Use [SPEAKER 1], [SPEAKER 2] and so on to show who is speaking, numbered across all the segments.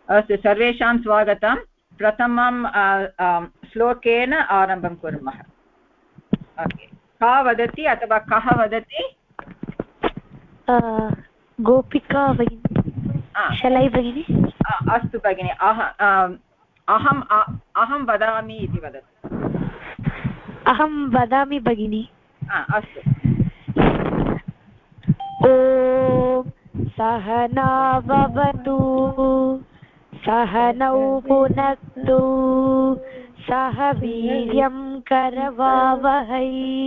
[SPEAKER 1] अस्तु सर्वेषां स्वागतं प्रथमं श्लोकेन आरम्भं कुर्मः ओके का वदति अथवा कः वदति
[SPEAKER 2] गोपिका भगिनी शलै भगिनी
[SPEAKER 1] अस्तु भगिनि अहं वदामि इति वदतु
[SPEAKER 2] अहं वदामि भगिनी
[SPEAKER 1] अस्तु
[SPEAKER 2] ॐ सहनाववतु सहनौ भुनक्तु सह वीर्यं करवावहै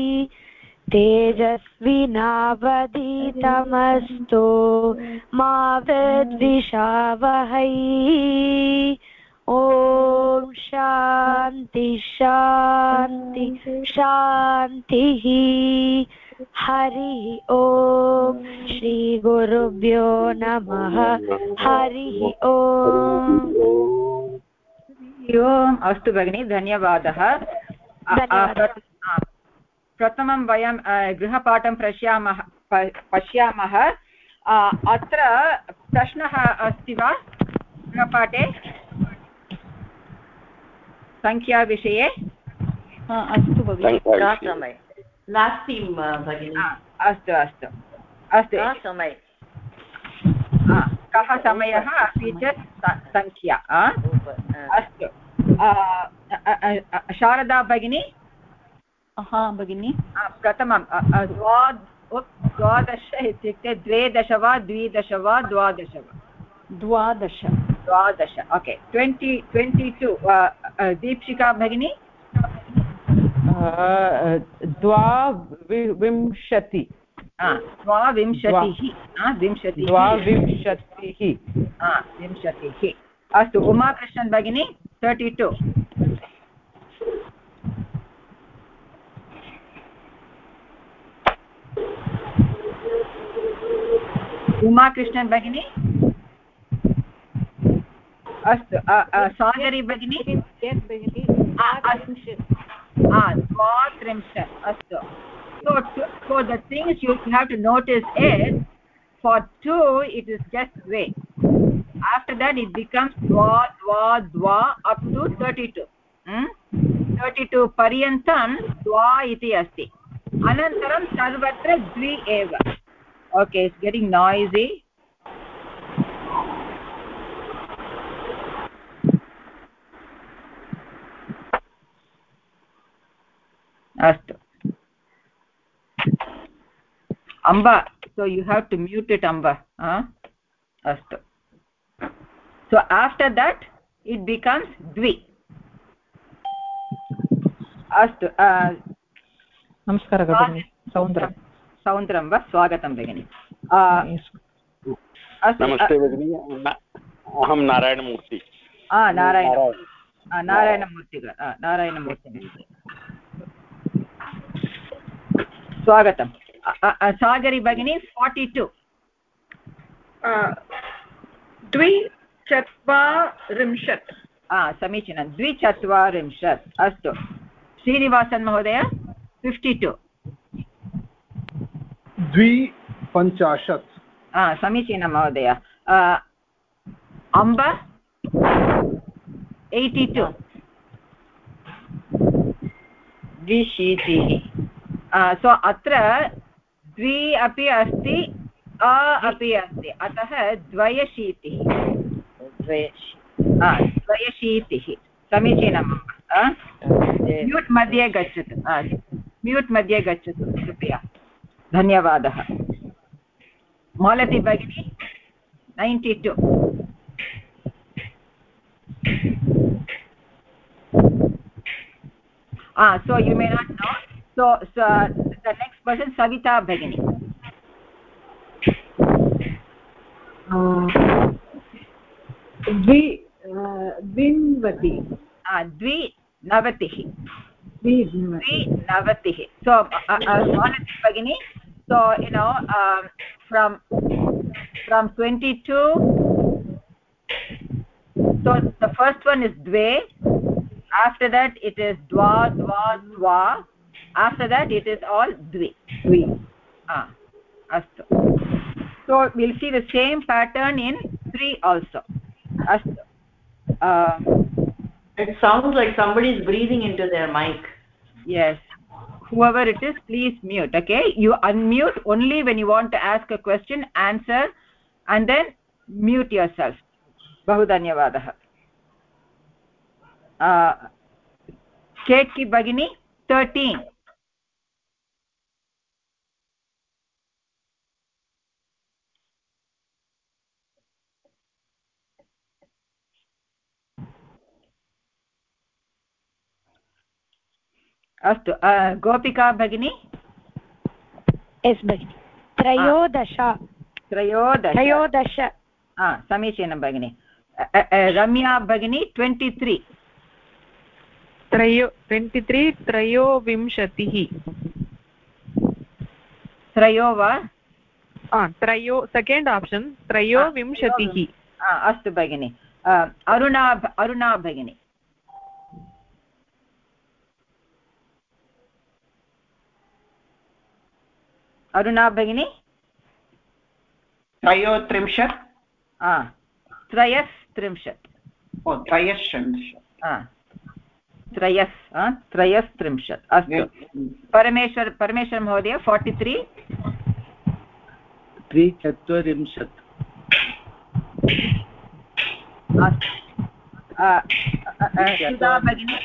[SPEAKER 2] तेजस्विनावधीतमस्तु मा विद्विषावहै ॐ शान्ति शान्ति शान्तिः हरिः ॐ श्रीगुरुभ्यो नमः हरिः
[SPEAKER 1] ओम् अस्तु भगिनि धन्यवादः प्रथमं वयं गृहपाठं पश्यामः अत्र प्रश्नः अस्ति वा गृहपाठे संख्याविषये
[SPEAKER 3] अस्तु भगिनि नास्ति भगिनि
[SPEAKER 1] अस्तु अस्तु अस्तु
[SPEAKER 3] समये
[SPEAKER 1] कः समयः अपि च संख्या अस्तु शारदा भगिनी
[SPEAKER 3] भगिनि
[SPEAKER 1] प्रथमं द्वादश इत्युक्ते 12 वा 12 वा 12 वा 12 ओके 22 दीक्षिका भगिनी
[SPEAKER 4] 22
[SPEAKER 1] अस्तु उमाकृष्णन् भगिनी 32 उमाकृष्णन् भगिनी अस्तु सागरी भगिनी 32 अस्तु so the things you have to notice is for 2 it is just way after that it becomes dwa up to 32 32 पर्यन्तं द्वा इति अस्ति अनन्तरं सर्वत्र द्वि एव okay it's getting noisy astu amba so you have to mute it amba astu so after that it becomes dvi astu
[SPEAKER 4] नमस्कारः भगिनि
[SPEAKER 1] सौन्दरं वा स्वागतं भगिनि
[SPEAKER 5] नमस्ते भगिनि अहं नारायणमूर्ति
[SPEAKER 1] नारायणमूर्ति स्वागतं सागरी भगिनी 42
[SPEAKER 6] द्विचत्वारिंशत्
[SPEAKER 1] समीचीनं 240 अस्तु श्रीनिवासन् महोदय 52
[SPEAKER 7] 250
[SPEAKER 1] समीचीनं महोदय अम्ब 82 द्विशीतिः सो अत्र द्वि अपि अस्ति अपि अस्ति अतः द्वयशीतिः समीचीनं म्यूट् मध्ये गच्छतु कृपया धन्यवादः मालती भगिनी 92 so you may not know so the next person Savita Bhagini द्विनवतिः so Malati Bhagini so you know from 22 so the first one is dve after that it is dwa after that it is all dvi astu so we'll see the same pattern in 3 also astu
[SPEAKER 3] It sounds like somebody is breathing into their mic.
[SPEAKER 1] Yes, whoever it is, please mute. Okay, you unmute only when you want to ask a question, answer, and then mute yourself. Bahu dhanyavadah. Ketki Bagini 13. अस्तु गोपिका भगिनी
[SPEAKER 2] as भगिनि त्रयोदश
[SPEAKER 1] समीचीनं भगिनि रम्या भगिनी 23
[SPEAKER 4] त्रयोविंशतिः
[SPEAKER 1] त्रयो वा
[SPEAKER 4] त्रयो सेकेण्ड् आप्शन् त्रयोविंशतिः
[SPEAKER 1] अस्तु भगिनि अरुणा भगिनी अरुणा भगिनी
[SPEAKER 3] 33
[SPEAKER 1] त्रयस्त्रिंशत् त्रयस्त्रिंशत् अस्तु परमेश्वर महोदय 43
[SPEAKER 6] त्रिचत्वारिंशत्
[SPEAKER 1] सुधा भगिनी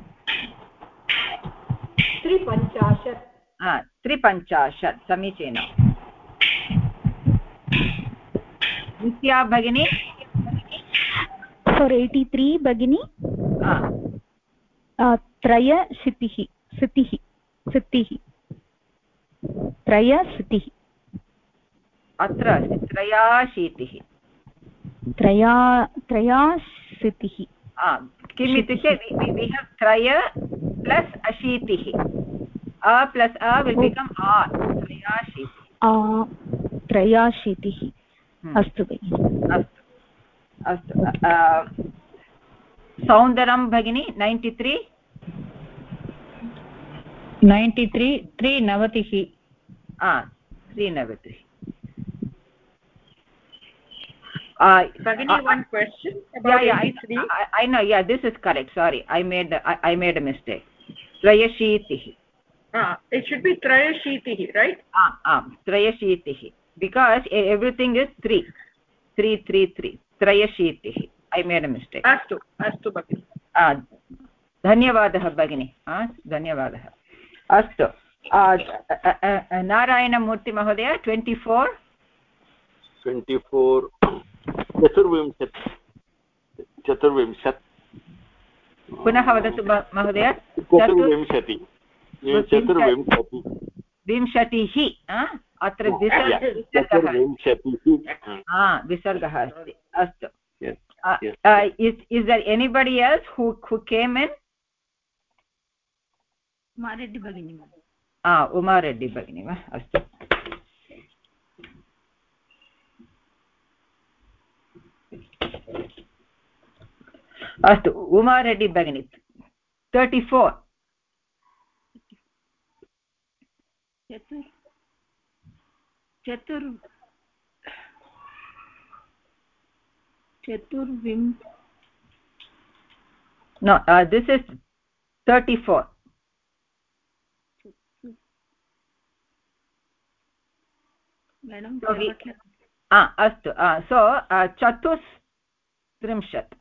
[SPEAKER 1] 53 समीचीनं नित्या भगिनी
[SPEAKER 2] 83 भगिनी त्रयशीतिः
[SPEAKER 1] अत्र अस्ति
[SPEAKER 2] त्रयाशीतिः
[SPEAKER 1] किम् इत्युक्ते we have त्रय plus अशीतिः plus will become
[SPEAKER 2] त्रयाशीतिः अस्तु भगिनि
[SPEAKER 1] अस्तु सौन्दरं भगिनी 93
[SPEAKER 4] 390
[SPEAKER 3] Bagini, one question about
[SPEAKER 1] I know, yeah, this is correct. Sorry, I made a mistake. Trayashitihi.
[SPEAKER 3] It should be Trayashitihi, right?
[SPEAKER 1] Trayashitihi, because everything is 3. Trayashitihi. I made a mistake.
[SPEAKER 3] Astu Bagini.
[SPEAKER 1] धन्यवादः भगिनी धन्यवादः अस्तु नारायणमूर्ति महोदय 24
[SPEAKER 5] चतुर्विंशत्
[SPEAKER 1] पुनः वदतु महोदय विंशतिः अत्र विसर्गः अस्ति अस्तु is there anybody else who came in
[SPEAKER 3] Uma Reddy Bagini
[SPEAKER 1] Uma Reddy Bagini va astu अस्तु उमा रेड्डी भगिनी 34 no this is 34
[SPEAKER 3] madam
[SPEAKER 1] अस्तु so चतुस्त्रिंशत्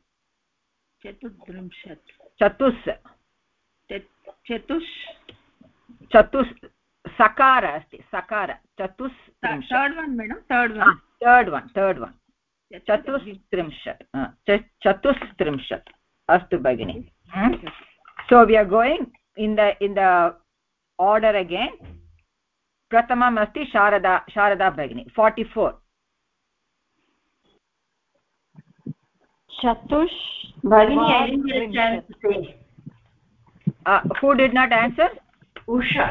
[SPEAKER 1] चतुस् सकार अस्ति सकार चतुस्त्रिंशत् third one चतुस्त्रिंशत् अस्तु भगिनि so we are going in the order again प्रथमम् अस्ति शारदा भगिनी 44
[SPEAKER 3] Bagini, I didn't get a chance to say.
[SPEAKER 1] Who did not answer?
[SPEAKER 3] Usha.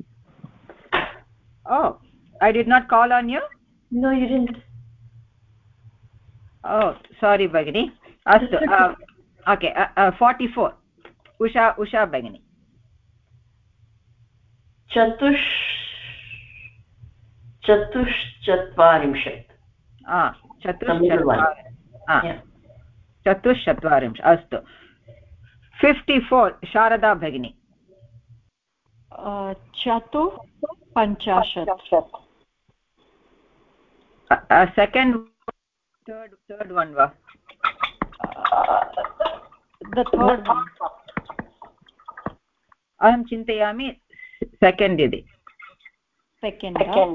[SPEAKER 1] Oh, I did not call on you?
[SPEAKER 3] No, you didn't.
[SPEAKER 1] Oh, sorry Bagini. Astu, okay, 44 Usha Bagini.
[SPEAKER 3] चतुश्चत्वारिंशत्.
[SPEAKER 1] चतुश्चत्वारिंशत् चतुश्चत्वारिंशत् अस्तु 54 शारदा भगिनी
[SPEAKER 3] चतुःपञ्चाशत्
[SPEAKER 1] second third one va
[SPEAKER 3] the third one
[SPEAKER 1] aham chintayami second idi
[SPEAKER 3] second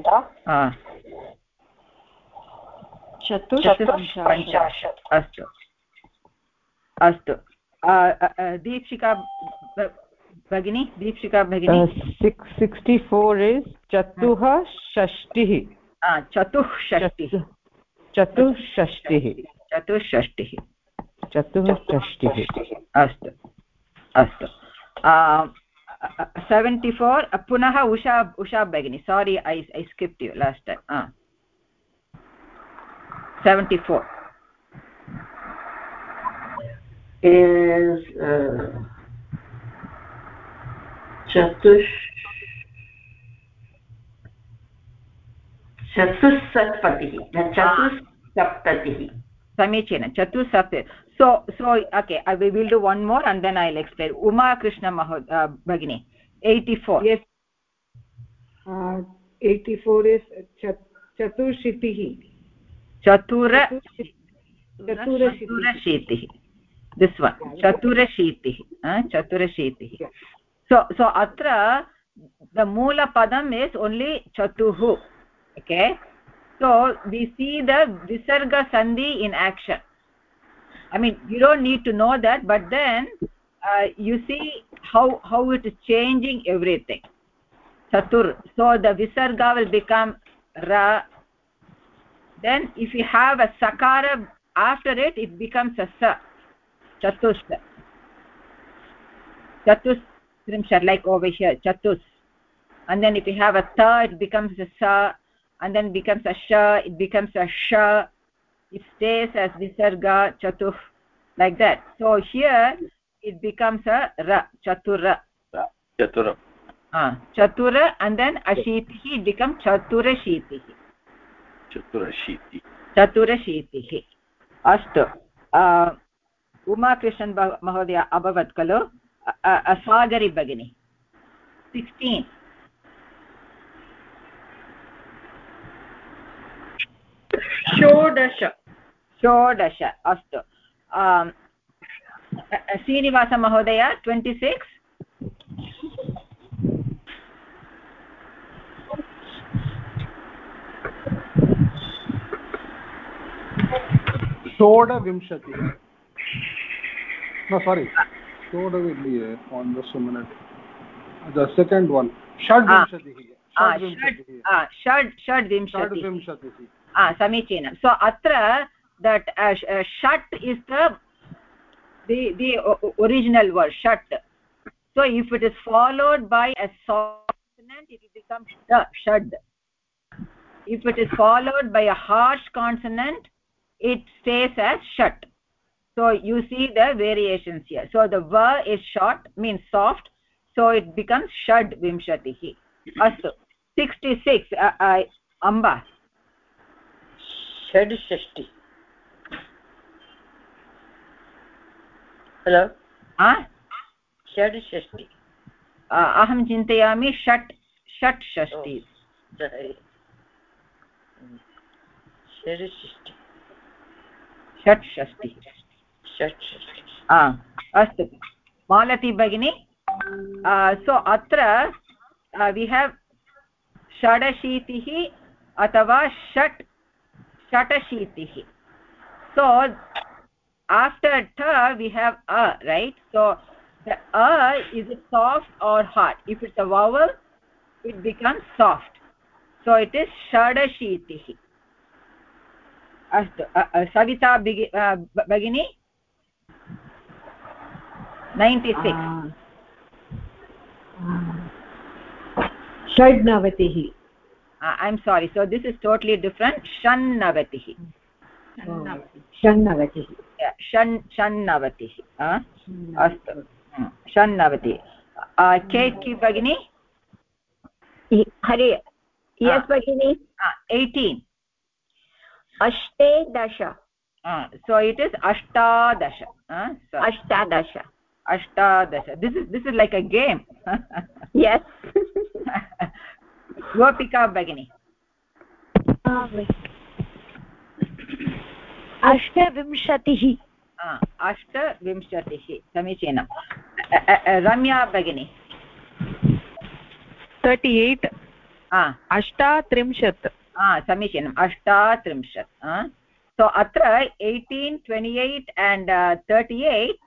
[SPEAKER 1] चतुष्पञ्चाशत् अस्तु अस्तु दीक्षिका भगिनी
[SPEAKER 4] 64 is चतुःषष्टिः चतुःषष्टिः
[SPEAKER 1] अस्तु अस्तु 74 पुनः उषा भगिनी sorry I skipped you last time 74
[SPEAKER 3] is चतुस्सप्ततिः
[SPEAKER 1] समीचीनं चतुस्सप्त so okay we will do one more and then I'll explain Uma Krishna Bhagini 84
[SPEAKER 6] yes 84 is चतुर्शीतिः
[SPEAKER 1] चतुरशीतिः this one chaturashitihi so atra the moola padam is only chatuhu okay so we see the visarga sandhi in action I mean you don't need to know that but then you see how it is changing everything chatur so the visarga will become ra then if you have a sakara after it becomes a sa chatusrimshat like over here chatus and then if you have a tha it becomes a sa and then becomes a sha it becomes a sha it stays as visarga chatuh like that so here it becomes a ra chatura and then ashitihi it becomes chaturashitihi astu Uma Krishnan महोदय अभवत् खलु सागरी भगिनी 16 षोडश अस्तु श्रीनिवास महोदय 26
[SPEAKER 7] षोडविंशतिः no sorry shoda will be on just a minute the second one षड्विंशतिः
[SPEAKER 1] समीचीनं so atra that shat is the original word shat so if it is followed by a consonant it will become shad if it is followed by a harsh consonant it stays as shat so you see the variations here so the va is short means soft so it becomes shad vimshatihi astu 66 amba
[SPEAKER 3] षड्षष्टि hello षड्षष्टि
[SPEAKER 1] अहं चिन्तयामि षट्षष्टि षट्षष्टि अस्तु मालती भगिनी so अत्र we have षडशीतिः अथवा षटशीतिः so after ta we have a right so the a is it soft or hard if it's a vowel it becomes soft so it is षडशीतिः अस्तु सविता भगिनी 96
[SPEAKER 6] षड्नवतिः
[SPEAKER 1] I'm sorry so this is totally different shannavatihi
[SPEAKER 6] षण्णवतिः
[SPEAKER 1] shannavatihi astu shannavati keki bagini
[SPEAKER 3] Hare yes भगिनी
[SPEAKER 1] 18
[SPEAKER 3] अष्टेदश
[SPEAKER 1] So it is ashtadasha. So
[SPEAKER 3] Ashtadasha.
[SPEAKER 1] ashtadasha. This is like a game.
[SPEAKER 3] Yes.
[SPEAKER 1] Gopika Bhagini.
[SPEAKER 2] अष्टविंशतिः
[SPEAKER 1] अष्टविंशतिः समीचीनं रम्या भगिनी
[SPEAKER 6] 38 अष्टात्रिंशत्
[SPEAKER 1] समीचीनम् अष्टात्रिंशत् so अत्र 18 28 and 38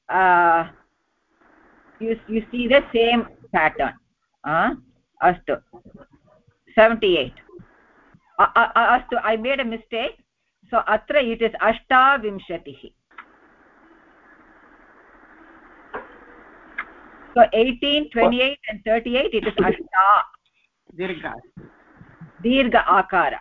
[SPEAKER 1] you see the same pattern अस्तु 78 अस्तु I made a mistake so atra it is ashtavimshatihi so 18 28 and 38 it is ashta dirgha akara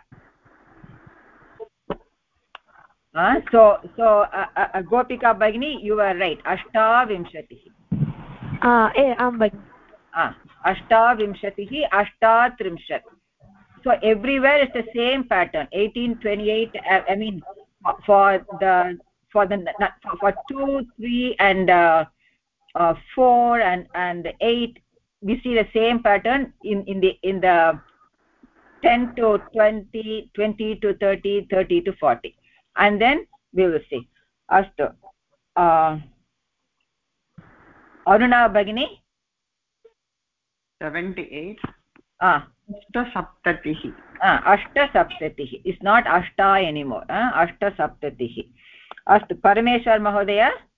[SPEAKER 1] so Gopika Bhagini you were right ashtavimshatihi
[SPEAKER 2] आं भगिनि
[SPEAKER 1] ashtavimshatihi ashtatrimshat so everywhere is the same pattern 18 28 I mean for 2 3 and 4 and 8 we see the same pattern in the 10 to 20 20 to 30 30 to 40 and then we will see astu Aruna Bhagini
[SPEAKER 3] 78
[SPEAKER 1] अष्टसप्ततिः अष्टसप्ततिः is not अष्टा anymore अष्टसप्ततिः अस्तु परमेश्वर महोदय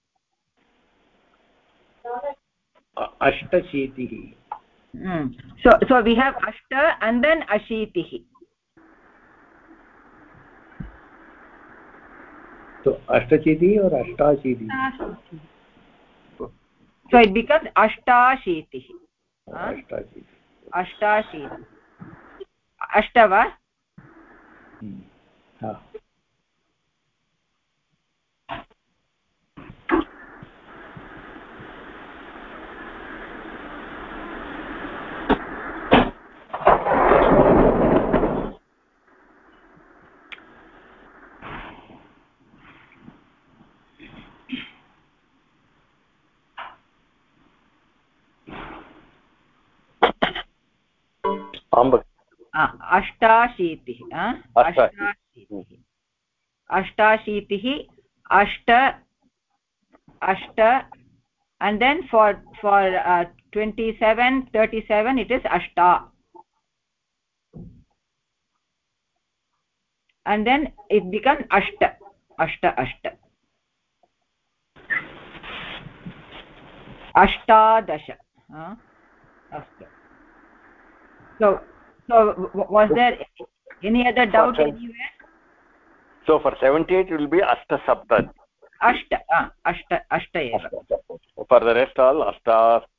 [SPEAKER 8] अष्टशीतिः
[SPEAKER 1] so we have ashta and then ashitihi
[SPEAKER 8] so अष्टशीतिः और अष्टाशीतिः
[SPEAKER 1] so it becomes ashtashitihi
[SPEAKER 8] अष्टाशीतिः
[SPEAKER 1] अष्टाशीतिः अष्ट वा अष्टाशीतिः अष्टाशीतिः अष्ट अष्ट and then for 27 37 it is ashta and then it becomes ashta ashtadasha ashta so was there any other doubt anywhere
[SPEAKER 5] so for 78 it will be ashta saptat ashta
[SPEAKER 1] eva
[SPEAKER 5] for the rest all ashta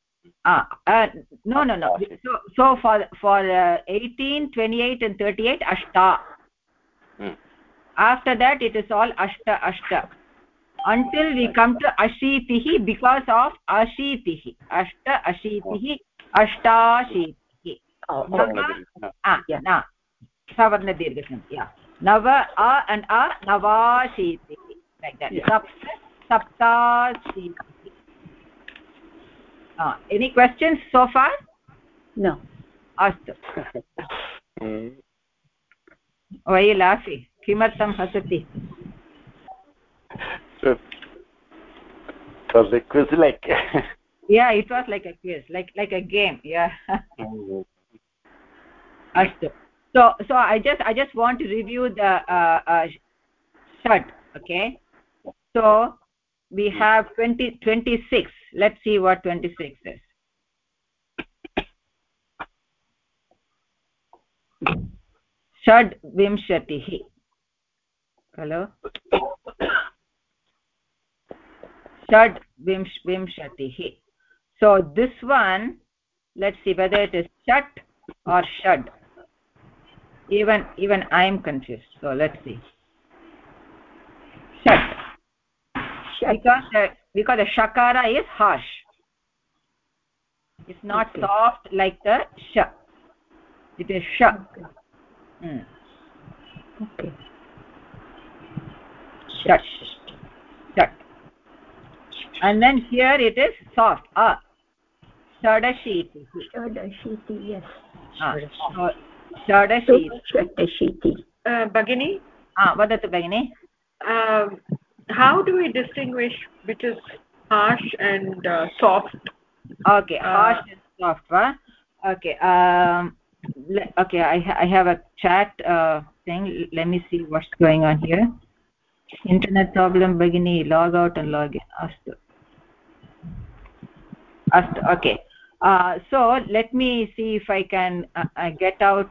[SPEAKER 1] no so for 18 28 and 38 ashta after that it is all ashta until we come to ashitihi because of ashitihi ashitihi ashtashitihi savarna dirgha sandhi nava and navashitihi like that saptashitihi any questions so far
[SPEAKER 3] no
[SPEAKER 1] astu why you laughing kimartam hasati
[SPEAKER 5] it was a quiz like
[SPEAKER 1] yeah it was like a quiz like a game yeah astu so I just want to review the shad okay so we have 26 let's see what 26 is shad vimshatihi hello shad vimshatihi so this one let's see whether it is shat or shad even I am confused so let's see shat because the shakara is harsh it's not okay. Soft like the sh it is sh
[SPEAKER 2] okay
[SPEAKER 1] Shat. Shat. And then here it is soft. Shadashiti.
[SPEAKER 3] Shadashiti, yes.
[SPEAKER 1] So, Shadashiti.
[SPEAKER 3] Shadashiti.
[SPEAKER 6] Bhagini,
[SPEAKER 1] Vadatu Bhagini.
[SPEAKER 6] how do we distinguish which is harsh and soft?
[SPEAKER 1] Okay, harsh and soft. Okay. Okay, I have a chat thing. Let me see what's going on here. Internet problem, Bhagini. Log out and log in. Astu. Okay. So let me see if I can get out.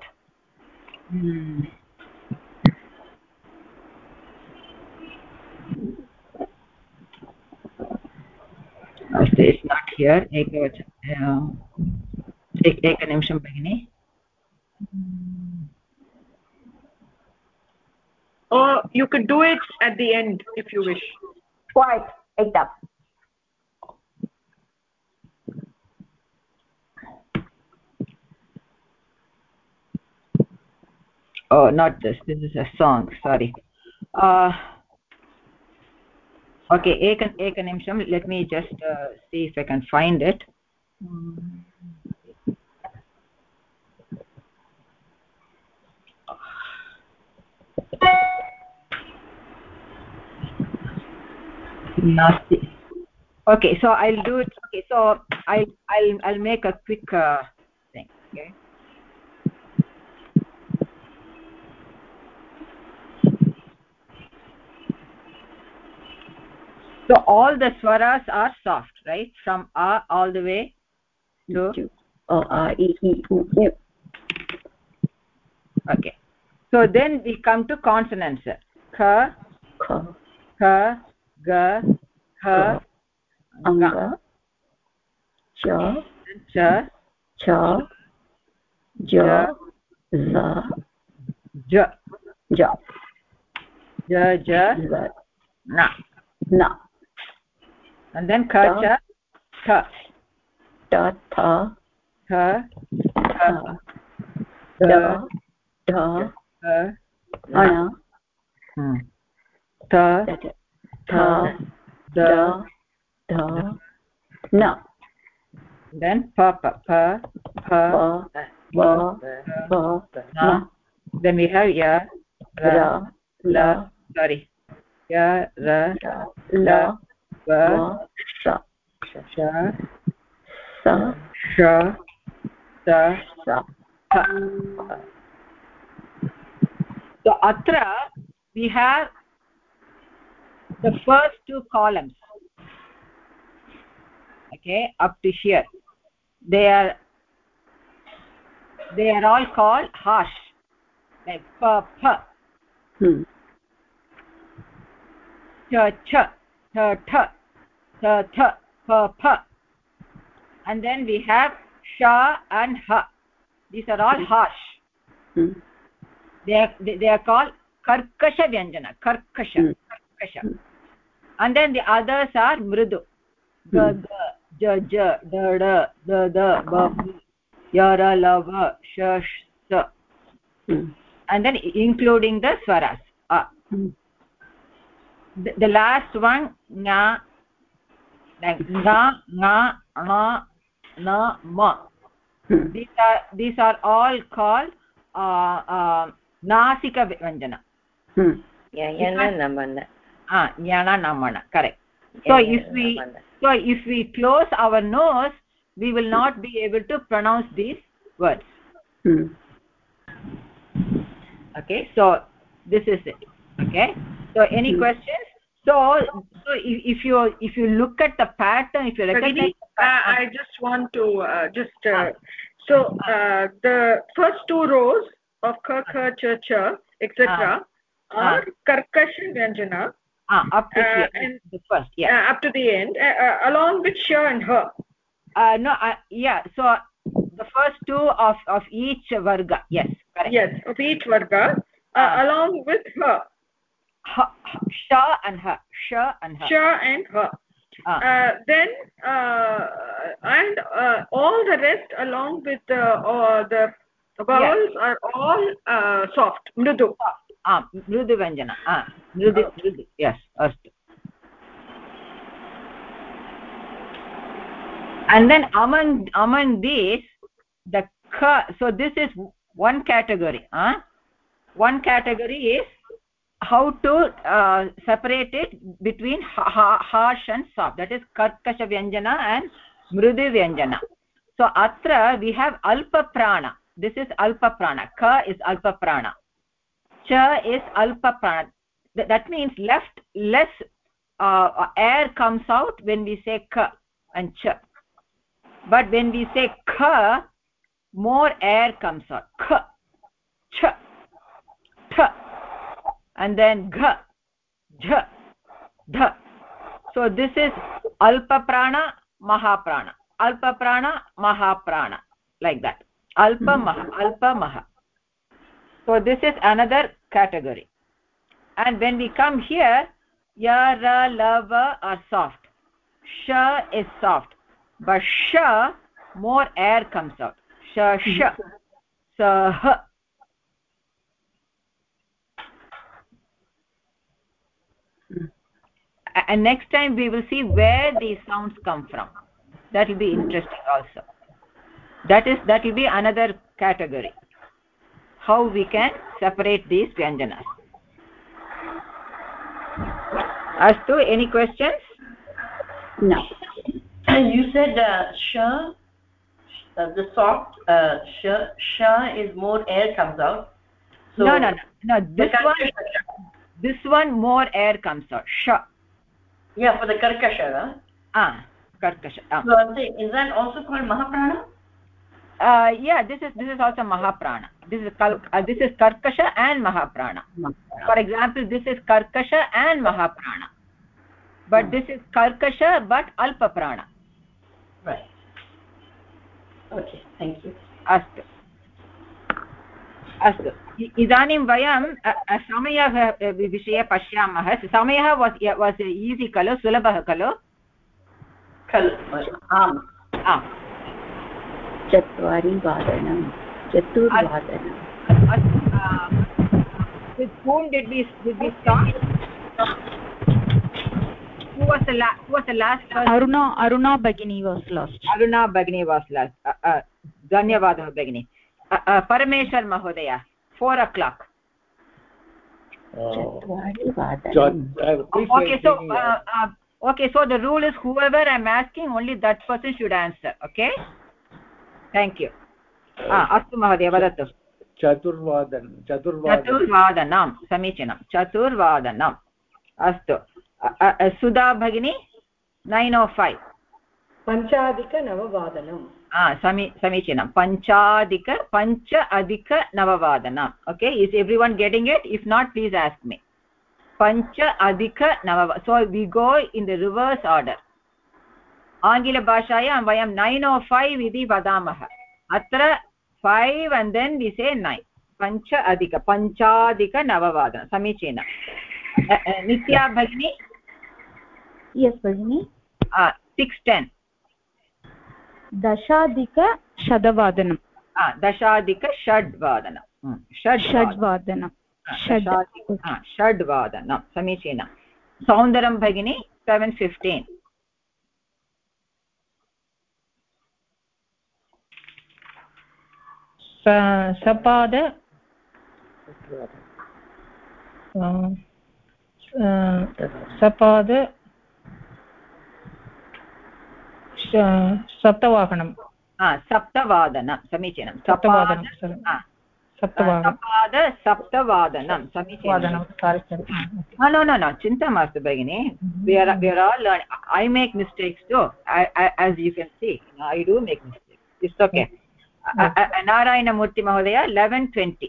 [SPEAKER 1] It's not here. Ekanimsham Bhagini.
[SPEAKER 6] Or you could do it at the end if you wish.
[SPEAKER 3] Quite. Ekdam.
[SPEAKER 1] Oh, not this. This is a song. Sorry. Okay, Ekanimsham. Let me just see if I can find it. Nasty. Okay, so I'll do it. Okay, so I'll make a quick thing. Okay. So all the swaras are soft, right? From A all the way to
[SPEAKER 3] O, A, E, I, U, U.
[SPEAKER 1] Okay. So then we come to consonants. Kha,
[SPEAKER 3] Kha,
[SPEAKER 1] Kha, Ga, Ha,
[SPEAKER 3] Anga, Cha,
[SPEAKER 1] Cha,
[SPEAKER 3] Cha, Ja, Za,
[SPEAKER 1] Ja,
[SPEAKER 3] Ja,
[SPEAKER 1] Ja, Ja,
[SPEAKER 3] Za,
[SPEAKER 1] Na.
[SPEAKER 3] Na,
[SPEAKER 1] And then Ka, Cha, Tha,
[SPEAKER 3] Ta, Tha,
[SPEAKER 1] Tha,
[SPEAKER 3] Tha,
[SPEAKER 1] Da,
[SPEAKER 3] Da, Da,
[SPEAKER 1] Ha,
[SPEAKER 3] Ana,
[SPEAKER 1] Tha,
[SPEAKER 3] Tha, Da, Da, Na,
[SPEAKER 1] then Pa, Pa, Pa, Pa,
[SPEAKER 3] Ba, Ba, Na,
[SPEAKER 1] then we have Ya, Ra,
[SPEAKER 3] Ra, La,
[SPEAKER 1] sorry, Ya, Ra,
[SPEAKER 3] La,
[SPEAKER 1] Va,
[SPEAKER 3] Va, Sha,
[SPEAKER 1] Sha,
[SPEAKER 3] Sa,
[SPEAKER 1] Sha, Sa,
[SPEAKER 3] Sa.
[SPEAKER 1] Ha. So atra we have the first two columns. Okay, up to here. They are all called harsh, like pa, pa, cha, cha, ta, ta, ta, ta, pa, pa. And then we have sha and ha. These are all harsh. They are called karkasha vyanjana. Karkasha. And then the others are mridu. Ga, ga, ja, ja, da, da, da, da, ba, yara, lava, sha, sa. And then including the swaras. The last one, nga, like nga, nga, na, na, ma. These are all called nasika vyanjana.
[SPEAKER 3] Yana namana.
[SPEAKER 1] Yana namana, correct. So if we close our nose, we will not be able to pronounce these words. Okay, so this is it. Okay, so any questions? So if you look at the pattern, if you recognize
[SPEAKER 6] I just want to the first two rows of ka, kha, cha, cha, etc. are karkasha vyanjana.
[SPEAKER 1] Up to here,
[SPEAKER 6] and
[SPEAKER 1] the first,
[SPEAKER 6] up to the end, along with sha and ha.
[SPEAKER 1] So the first two of each varga, yes, correct.
[SPEAKER 6] Yes, of each varga, along with ha.
[SPEAKER 1] Sha and ha. Sha and ha.
[SPEAKER 6] Sha and ha. Then and all the rest along with the vowels are all soft, mridu.
[SPEAKER 1] Mridu vyanjana. mrudi, yes, astu. And then among these, the ka, so this is one category. One category is how to separate it between harsh and soft, that is karkasha vyanjana and mrudu vyanjana. So atra we have alpa prana. This is alpa prana. Ka is alpa prana, cha is alpa prana. That means less air comes out when we say ka and cha, but when we say ka, more air comes out. Ka, cha, tha, and then gha, jha, dha. So this is alpa prana, mahaprana, alpa prana, mahaprana, like that. Alpa maha. So this is another category. And when we come here, ya, ra, lava are soft, sha is soft, but sha, more air comes out. Sha, sha, sa, ha. And next time we will see where these sounds come from. That will be interesting also. That will be another category, how we can separate these vyanjanas. Astu, any questions?
[SPEAKER 3] No.
[SPEAKER 9] You said sha, the soft sha is more air comes out. So
[SPEAKER 1] No. This one more air comes out. Sha.
[SPEAKER 9] Yeah, for the karkasha.
[SPEAKER 1] Karkasha.
[SPEAKER 9] So I'm saying, is that also called mahaprana?
[SPEAKER 1] Yeah, this is also mahaprana. This is karkasha and mahaprana. For example, this is karkasha and mahaprana, but this is karkasha but alpa prana.
[SPEAKER 9] Right. Okay, thank you.
[SPEAKER 1] Astu. इदानीं वयं समयः विषये पश्यामः. समयः was easy खलु, सुलभः खलु?
[SPEAKER 3] आम्. चत्वारिवादनं, चतुर्वादनं.
[SPEAKER 1] With whom did we start? Who was the last person?
[SPEAKER 2] Aruna Bagini was last.
[SPEAKER 1] Aruna Bagini was last. Dhanyavadah Bagini. Parameshwar Mahodaya, 4 o'clock. Okay, so the rule is whoever I'm asking, only that person should answer. Okay, thank you. Astu Mahodaya, vadatu. Chaturvadanam, samichinam. Chaturvadanam. Astu. Sudha Bhagini, 9:05.
[SPEAKER 10] Panchadika-navavadanam.
[SPEAKER 1] Samichinam. Panch adhika navavadanam. Okay, is everyone getting it? If not, please ask me. Panch adhika navavadanam. So we go in the reverse order. Angila bhashayam vayam 9:05 iti vadamah. Atra 5 and then we say 9. Panchadika navavadanam. Samichinam. Nitya Bhagini?
[SPEAKER 2] Yes, Bhagini.
[SPEAKER 1] 6:10.
[SPEAKER 2] Dashadika Shadavadanam.
[SPEAKER 1] Dashadika Shadvadanam.
[SPEAKER 2] Shadvadanam.
[SPEAKER 1] Shadvadanam. Samichinam. Saundaram Bhagini, 7:15.
[SPEAKER 10] Sapada Sapada Saptavahanam.
[SPEAKER 1] Saptavadanam. Samichinam.
[SPEAKER 10] Saptavadanam.
[SPEAKER 1] Saptavadanam. Samichinam. No. Chinta mastu Bhagini. We are all learning. I make mistakes too. As you can see, I do make mistakes. It's okay. Narayana Murthy Mahodaya, 11:20.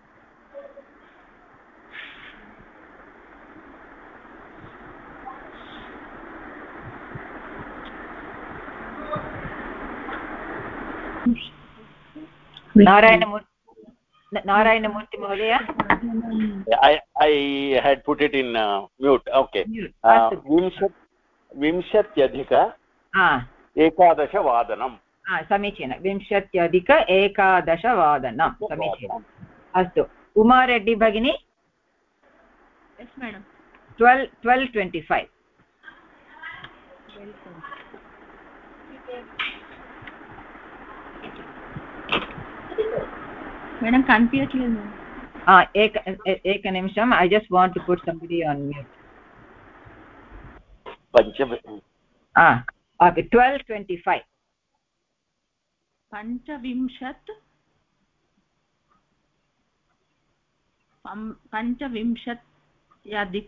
[SPEAKER 1] Narayana Murthy Mahodaya.
[SPEAKER 5] I had put it in mute. Okay. Vimshatyadhika ekadashavadanam.
[SPEAKER 1] Samichinam. Vimshatyadhika ekadashavadanam. Samichinam. Astu. Uma Reddy Bhagini?
[SPEAKER 2] Yes, madam.
[SPEAKER 1] 12:25.
[SPEAKER 2] Madam, కనిపించట్లేదు.
[SPEAKER 1] एक निमिषम्. I just want to put somebody on mute. Okay, 12:25.
[SPEAKER 2] पञ्चविंशत्यधिक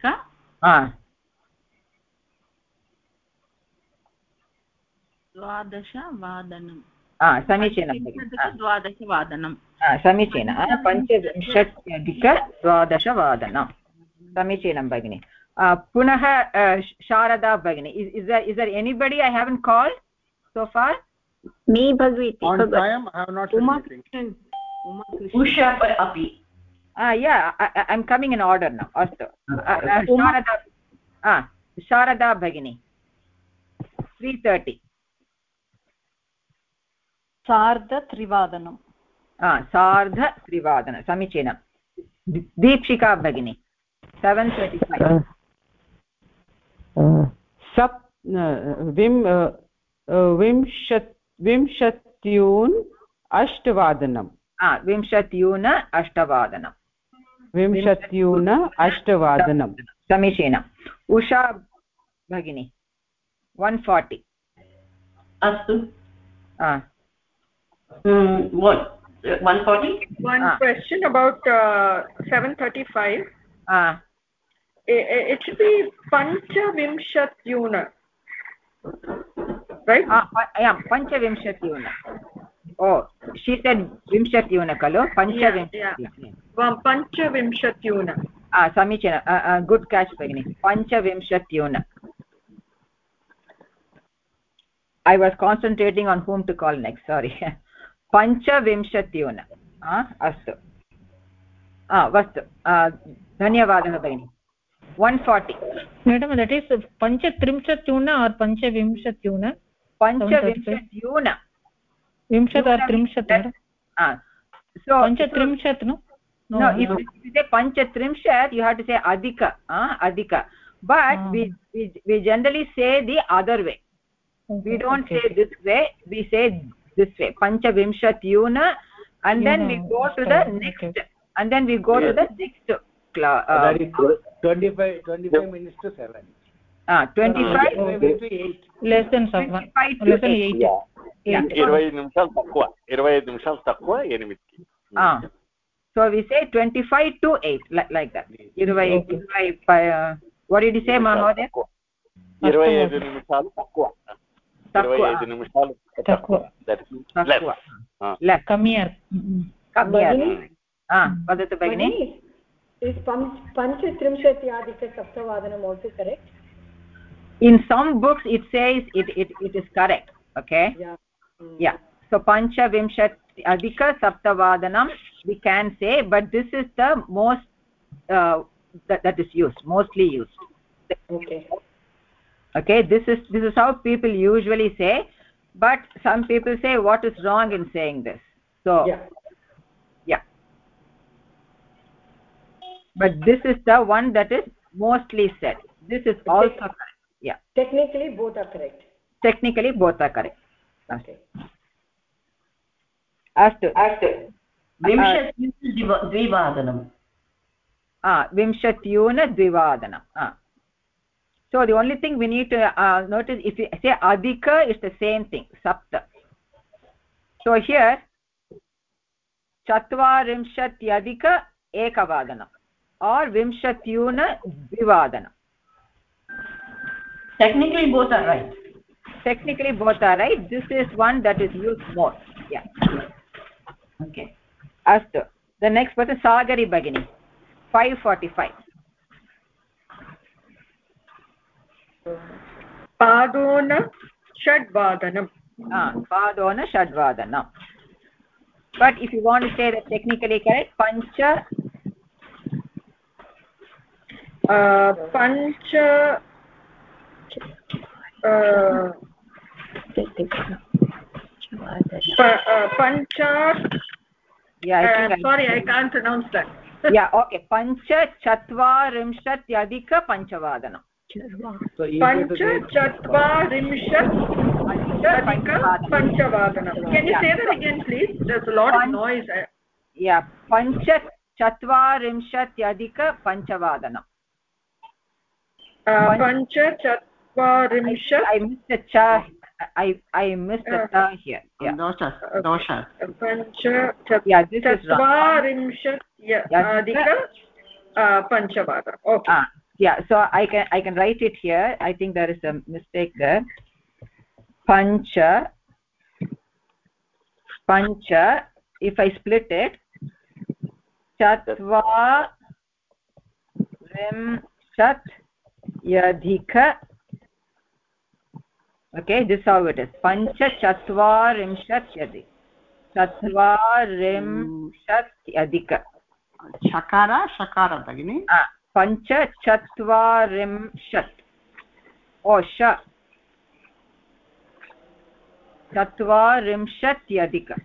[SPEAKER 2] द्वादशवादनं.
[SPEAKER 1] समीचीनं.
[SPEAKER 2] 12वादनं.
[SPEAKER 1] समीचीनं. 15:12 समीचीनं भगिनि. पुनः शारदा भगिनि. Is there anybody I haven't called so far?
[SPEAKER 3] Me Bhagavati.
[SPEAKER 7] On time I have not said anything.
[SPEAKER 9] Usha api.
[SPEAKER 1] Yeah, I'm coming in order now. Astu. Sharada Bhagini. 3:30.
[SPEAKER 2] सार्धत्रिवादनं.
[SPEAKER 1] सार्धत्रिवादनं समीचीनं. दीक्षिका भगिनी. 7:35.
[SPEAKER 4] विंशत्यून अष्टवादनं.
[SPEAKER 1] विंशत्यून अष्टवादनं.
[SPEAKER 4] विंशत्यून अष्टवादनं
[SPEAKER 1] समीचीनम्. उषा भगिनी 140.
[SPEAKER 9] अस्तु. What? 140?
[SPEAKER 6] One question about 7:35. It should be panchavimshatyuna, right?
[SPEAKER 1] Yeah, panchavimshatyuna. Oh, she said vimshatyuna kalo.
[SPEAKER 6] Panchavimshatyuna.
[SPEAKER 1] Samichina. Good catch Bhagini. Panchavimshatyuna. I was concentrating on whom to call next. Sorry. Panchavimshatyuna. Astu. Vastu. Dhanyavadah Bhagini. 140.
[SPEAKER 10] Madam, that is panchatrimshatyuna or panchavimshatyuna?
[SPEAKER 1] Panchavimshatyuna.
[SPEAKER 10] Vimshat or trimshat?
[SPEAKER 1] So
[SPEAKER 10] panchatrimshat, no?
[SPEAKER 1] No, if you say panchatrimshat, you have to say adhika. Adhika. But we generally say the other way. We don't say this way. We say this way. Panchavimshatyuna, and then we go to the next. And then we go to the next.
[SPEAKER 8] That is 25 minutes to 7.
[SPEAKER 1] 25
[SPEAKER 8] minutes to 8.
[SPEAKER 10] Less than 7. Less than 8.
[SPEAKER 5] 25 నిమిషాలు తక్కువ 25 నిమిషాలు తక్కువ 8కి.
[SPEAKER 1] So we say 25 to 8 like that. 25 what did you say Mahoday?
[SPEAKER 5] 25 నిమిషాలు తక్కువ. 25 నిమిషాలు తక్కువ. That is less.
[SPEAKER 10] Come here.
[SPEAKER 1] वदतु भगिनी.
[SPEAKER 11] Is panchatrinshatyadika-saptavadanam also correct?
[SPEAKER 1] In some books it says it is correct. Okay. Yeah. So panchavimshatyadika saptavadanam we can say, but this is the most that is used, mostly used. Okay. This is how people usually say, but some people say what is wrong in saying this. So yeah. But this is the one that is mostly said. This is also correct. Yeah.
[SPEAKER 11] Technically both are correct.
[SPEAKER 1] Technically both are correct.
[SPEAKER 11] Okay.
[SPEAKER 1] Astu.
[SPEAKER 9] विंशत्यून
[SPEAKER 1] विंशत्यून द्विवादनम्. So the only thing we need to notice, if you say adhika, it's the same thing, sapta. So here chatvarimshatyadika ekavadanam or vimshatyuna dvivadanam.
[SPEAKER 9] Technically both are right.
[SPEAKER 1] Technically both are right. This is one that is used more. Yeah. Okay. Astu. The next person Sagari Bhagini 5:45.
[SPEAKER 6] Padona shadvadanam.
[SPEAKER 1] Padona shadvadanam. But if you want to say that technically correct, pancha
[SPEAKER 6] panchat.
[SPEAKER 1] Yeah, I think
[SPEAKER 6] sorry, I can't pronounce that.
[SPEAKER 1] Yeah, okay. Pancha chatvarimshatyadika panchavadanam.
[SPEAKER 6] Panchachatvarimshat adhika panchavadanam. Can you say that again, please? There's a lot of noise.
[SPEAKER 1] Yeah, panchachatvarimshatyadika panchavadanam.
[SPEAKER 6] Panchachatvarimshat.
[SPEAKER 1] I missed the cha. I missed the ta here. Yeah.
[SPEAKER 9] Dosha.
[SPEAKER 1] Yeah, this is wrong.
[SPEAKER 6] Chatvarimshat adhika panchavadanam. Okay.
[SPEAKER 1] Yeah, so I can write it here. I think there is a mistake there. Pancha, if I split it, chatva rimshat yadhika. Okay, this is how it is. Pancha chatvarimshat yadhika. Chatvarimshat yadhika.
[SPEAKER 9] Shakara bagini.
[SPEAKER 1] Pancha chatvarimshat. Oh, sha. Chatvarimshatyadika.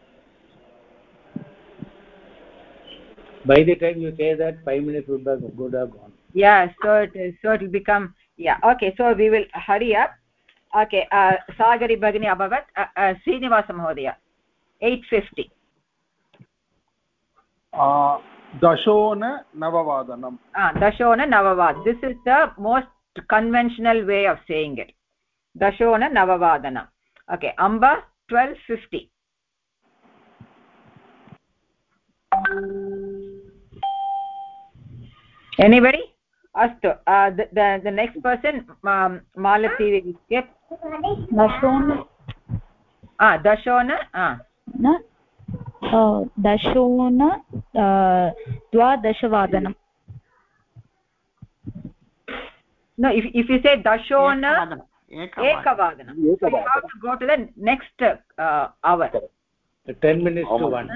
[SPEAKER 8] By the time you say that, 5 minutes would have gone.
[SPEAKER 1] Yeah, so it will become, yeah. Okay, so we will hurry up. Okay, Sagari Bhagini Abhavat, Srinivasa Mahodaya, 8:50.
[SPEAKER 7] Dashona Navavadanam.
[SPEAKER 1] Dashona Navavad. This is the most conventional way of saying it. Dashona Navavadanam. Okay, Amba, 12:50. Anybody? Astu. The next person, Malati will skip.
[SPEAKER 12] Dashona.
[SPEAKER 1] Dashona.
[SPEAKER 12] Dashona Dvadashavadanam.
[SPEAKER 1] No, if you say Dashona Ekavadanam, so you have to go to the next hour.
[SPEAKER 8] 10 minutes to 1.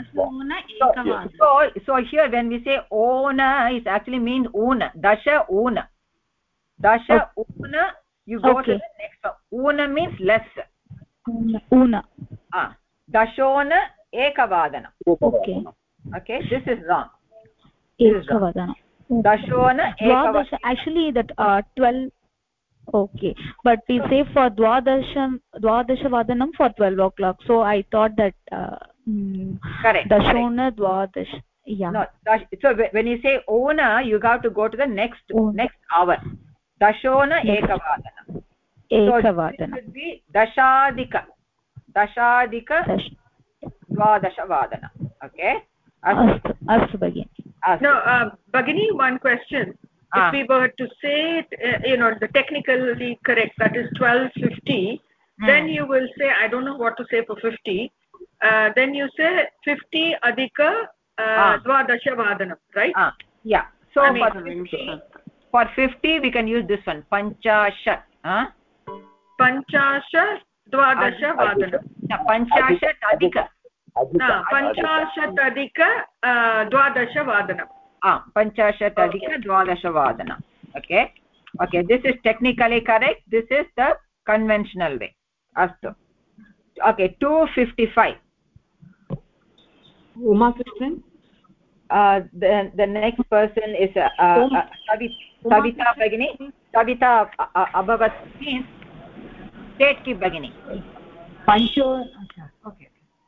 [SPEAKER 1] So here when we say ona, it actually means una. Dasha una. Dasha una, you go to the next one. Una means less.
[SPEAKER 12] Una.
[SPEAKER 1] Dashona ekavadana. Okay, this is wrong.
[SPEAKER 12] Ekavadana.
[SPEAKER 1] Dashona ekavadana.
[SPEAKER 12] Actually that 12. Okay, but we say for Dwadasha Vadanam for 12 o'clock. So I thought that
[SPEAKER 1] correct.
[SPEAKER 12] Dashona Dwadash. Yeah.
[SPEAKER 1] No, so when you say ona, you have to go to the next hour. Dashona ekavadana.
[SPEAKER 12] Ekavadana.
[SPEAKER 1] So it should be dashadika dwadasha vadana. Okay.
[SPEAKER 12] Astu Bhagini.
[SPEAKER 6] Now, Bhagini, one question. If we were to say it, the technically correct, that is 12:50, then you will say, I don't know what to say for 50. Then you say 50 adhika dvadasha vadanam, right?
[SPEAKER 1] Yeah. So for 50, we can use this one, panchashat.
[SPEAKER 6] Panchashat dvadasha vadanam.
[SPEAKER 1] Panchashat adhika.
[SPEAKER 6] Panchashat adhika dvadasha vadanam.
[SPEAKER 1] Panchashat adhika dvadasha vadana. Okay, this is technically correct. This is the conventional way. Astu. Okay, 2:55.
[SPEAKER 2] Uma Krishnan.
[SPEAKER 1] The next person is Savita Bhagini. Savita Abhavat means state ki Bhagini.
[SPEAKER 3] Pancho.
[SPEAKER 1] Okay.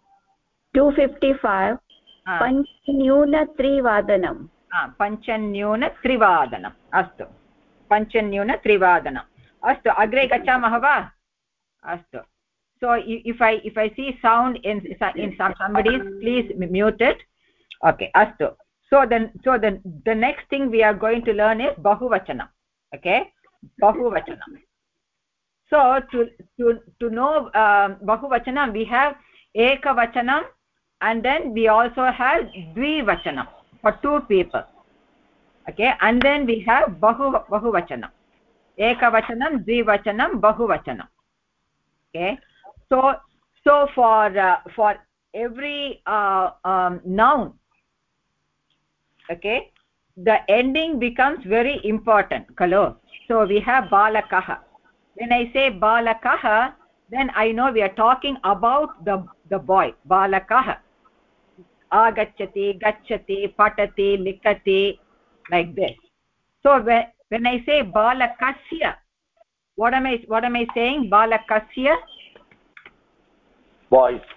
[SPEAKER 3] 2:55. Panchanyuna Trivadanam.
[SPEAKER 1] Panchanyuna Trivadanam. Astu. Panchanyuna Trivadanam. Astu. Agre gachamah va? Astu. So if I see sound in somebody's, please mute it. Okay. Astu. So the next thing we are going to learn is Bahuvachanam. Okay. Bahuvachanam. So to know Bahuvachanam, we have Ekavachanam, and then we also have Dvivachanam for 2 people. Okay, and then we have Bahuvachanam. Ekavachanam, Dvivachanam, Bahuvachanam. Okay, so for every noun, okay, the ending becomes very important. Kalo. So we have Balakaha. When I say Balakaha, then I know we are talking about the boy, Balakaha. agacchati gacchati patati likati like this. So when I say balakasya, what am I saying? Balakasya,
[SPEAKER 5] boys.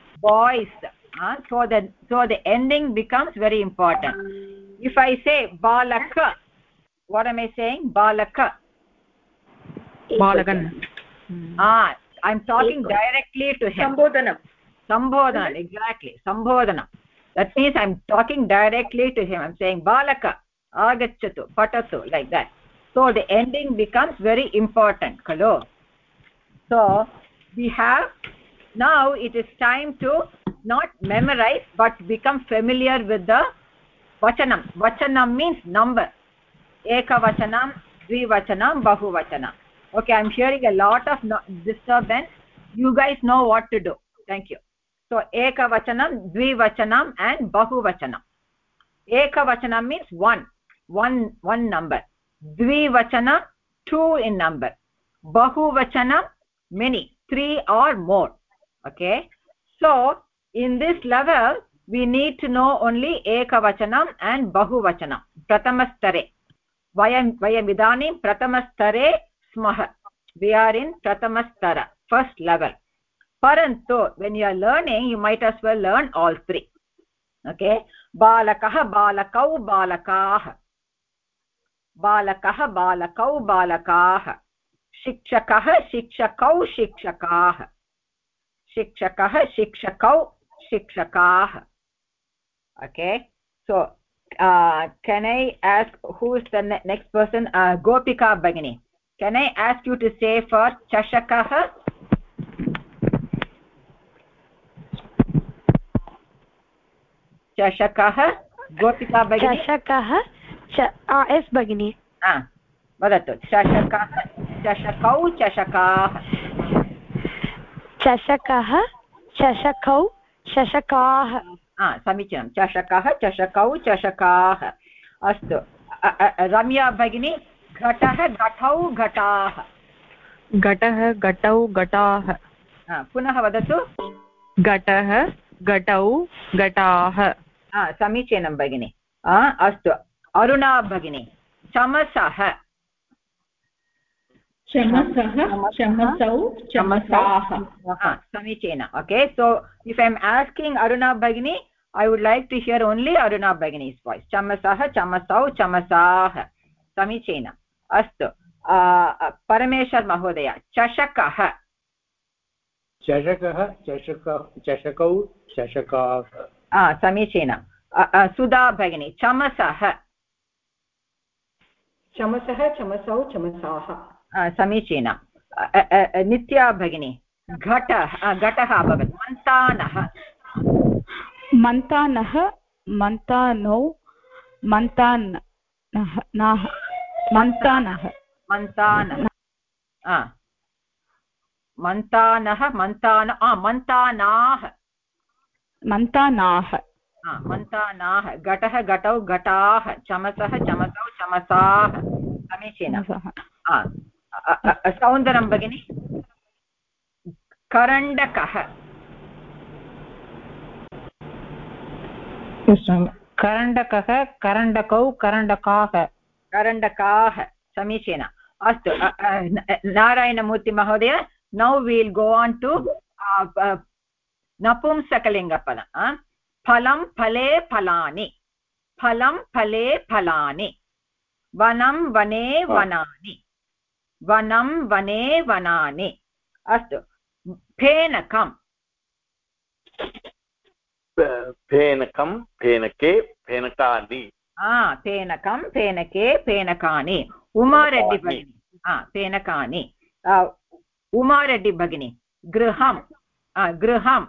[SPEAKER 1] So the ending becomes very important. If I say balaka, what am I saying? Balaka,
[SPEAKER 10] balagan.
[SPEAKER 1] I'm talking directly to him. Sambodhanam, exactly. Sambodhanam, that means I'm talking directly to him. I'm saying balaka agacchatu patatu, like that. So the ending becomes very important, kalo. So we have now, it is time to not memorize but become familiar with the vachanam. Vachanam means number. Ekavachanam, dvivachanam, bahuvachanam. Okay, I'm hearing a lot of disturbance. You guys know what to do. Thank you. So ekavachanam, dvivachanam and bahuvachanam. Ekavachanam means one number. Dvivachanam, 2 in number. Bahuvachanam, many, 3 or more. Okay, so in this level we need to know only ekavachanam and bahuvachanam. Pratamastare, vayam idanim pratamastare smah. We are in pratamastara, first level. Parantu, when you are learning, you might as well learn all 3. Okay, balakah balakau balakaah, balakah balakau balakaah, shikshakah shikshakau shikshakaah, shikshakah shikshakau shikshakaah. Okay, so can I ask who is the next person? Gopika Bhagini, can I ask you to say for chashakah? Chashakah, Gopika Bhagini.
[SPEAKER 13] Chashakah, yes Bhagini.
[SPEAKER 1] Vadatu. Chashakah, chashakau chashakaah.
[SPEAKER 13] चषकः चषकौ चषकाः.
[SPEAKER 1] समीचीनं. चषकः चषकौ चषकाः. अस्तु, रम्या भगिनी, घटः घटौ घटाः.
[SPEAKER 10] घटः घटौ घटाः.
[SPEAKER 1] पुनः वदतु.
[SPEAKER 10] घटः घटौ घटाः.
[SPEAKER 1] समीचीनं भगिनी. अस्तु, अरुणा भगिनी, चमसः.
[SPEAKER 2] चमसः चमसौ चमसाः.
[SPEAKER 1] समीचीनं. Okay, so if I'm asking Aruna Bhagini, I would like to hear only Aruna Bhagini's voice. Chamasah chamasau chamasah. Samichena. Astu, Parameshwar Mahodaya, chashakah.
[SPEAKER 8] चषकः चषकौ चषकाः.
[SPEAKER 1] समीचीनं. Sudha Bhagini, chamasah.
[SPEAKER 11] चमसः चमसौ चमसाः.
[SPEAKER 1] समीचीनं. नित्या भगिनी, घटः अभवत्. मन्तानः.
[SPEAKER 12] मन्तानः मन्तानौ मन्तानः मन्तानः
[SPEAKER 1] मन्तानः मन्तानाः. घटः घटौ घटाः. चमसः चमसौ चमसाः. समीचीनं. सौन्दरं भगिनी, करण्डकः.
[SPEAKER 10] करण्डकः करण्डकौ करण्डकाः.
[SPEAKER 1] करण्डकाः. समीचीनम्. अस्तु, नारायणमूर्ति महोदय, now will go on to नपुंसकलिङ्गपदम्. फलं फले फलानि, फलं फले फलानि, वनं वने वनानि, वनं वने वनानि. अस्तु, फेनकं.
[SPEAKER 5] फेनकं फेनके फेनकानि.
[SPEAKER 1] फेनकं फेनके फेनकानि. उमारेड्डी भगिनी, फेनकानि. उमारेड्डी भगिनी, गृहं गृहं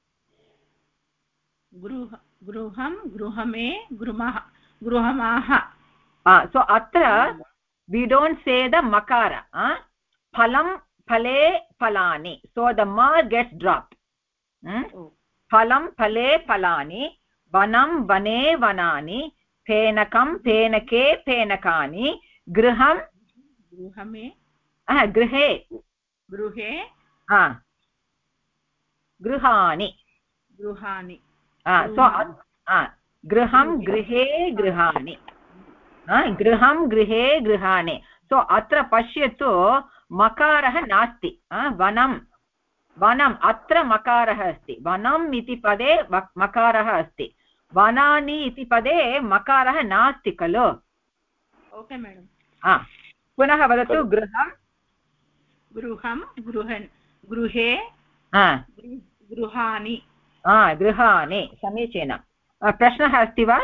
[SPEAKER 2] गृहं गृहमे गृहमः गृहमाः.
[SPEAKER 1] So atra we don't say the makara. Phalam phale phalani, so the ma gets dropped. Phalam phale phalani, vanam vane vanani, phenakam phenake phenakani, griham
[SPEAKER 2] गृहमे
[SPEAKER 1] grihe
[SPEAKER 2] गृहे
[SPEAKER 1] grihani
[SPEAKER 2] गृहानि.
[SPEAKER 1] so griham grihe grihani griham grihe grihani so atra pashyatu makarah nasti vanam vanam atra makarah asti vanam iti pade makarah asti vanani iti pade makarah nasti khalo
[SPEAKER 2] okay madam
[SPEAKER 1] पुनः वदतु गृहं
[SPEAKER 2] गृहं गृहन् गृहे गृहाणि
[SPEAKER 1] गृहाणि समीचीनं प्रश्नः अस्ति वा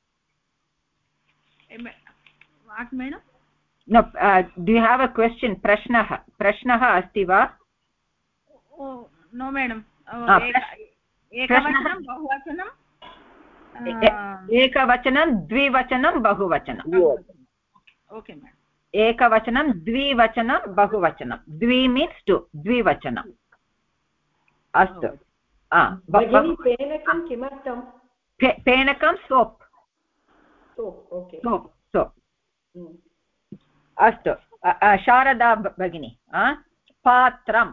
[SPEAKER 2] what madam
[SPEAKER 1] no do you have a question प्रश्नः अस्ति वा
[SPEAKER 2] नो मैडम एकवचनं बहुवचनं
[SPEAKER 1] एकवचनं द्विवचनं बहुवचनं
[SPEAKER 2] ओके मैडम
[SPEAKER 1] एकवचनं द्विवचनं बहुवचनं द्वि मीन्स् टु द्विवचनम् अस्तु
[SPEAKER 11] फेनकं किमर्थं
[SPEAKER 1] फेनकं सोप् सोप् अस्तु शारदा भगिनी पात्रं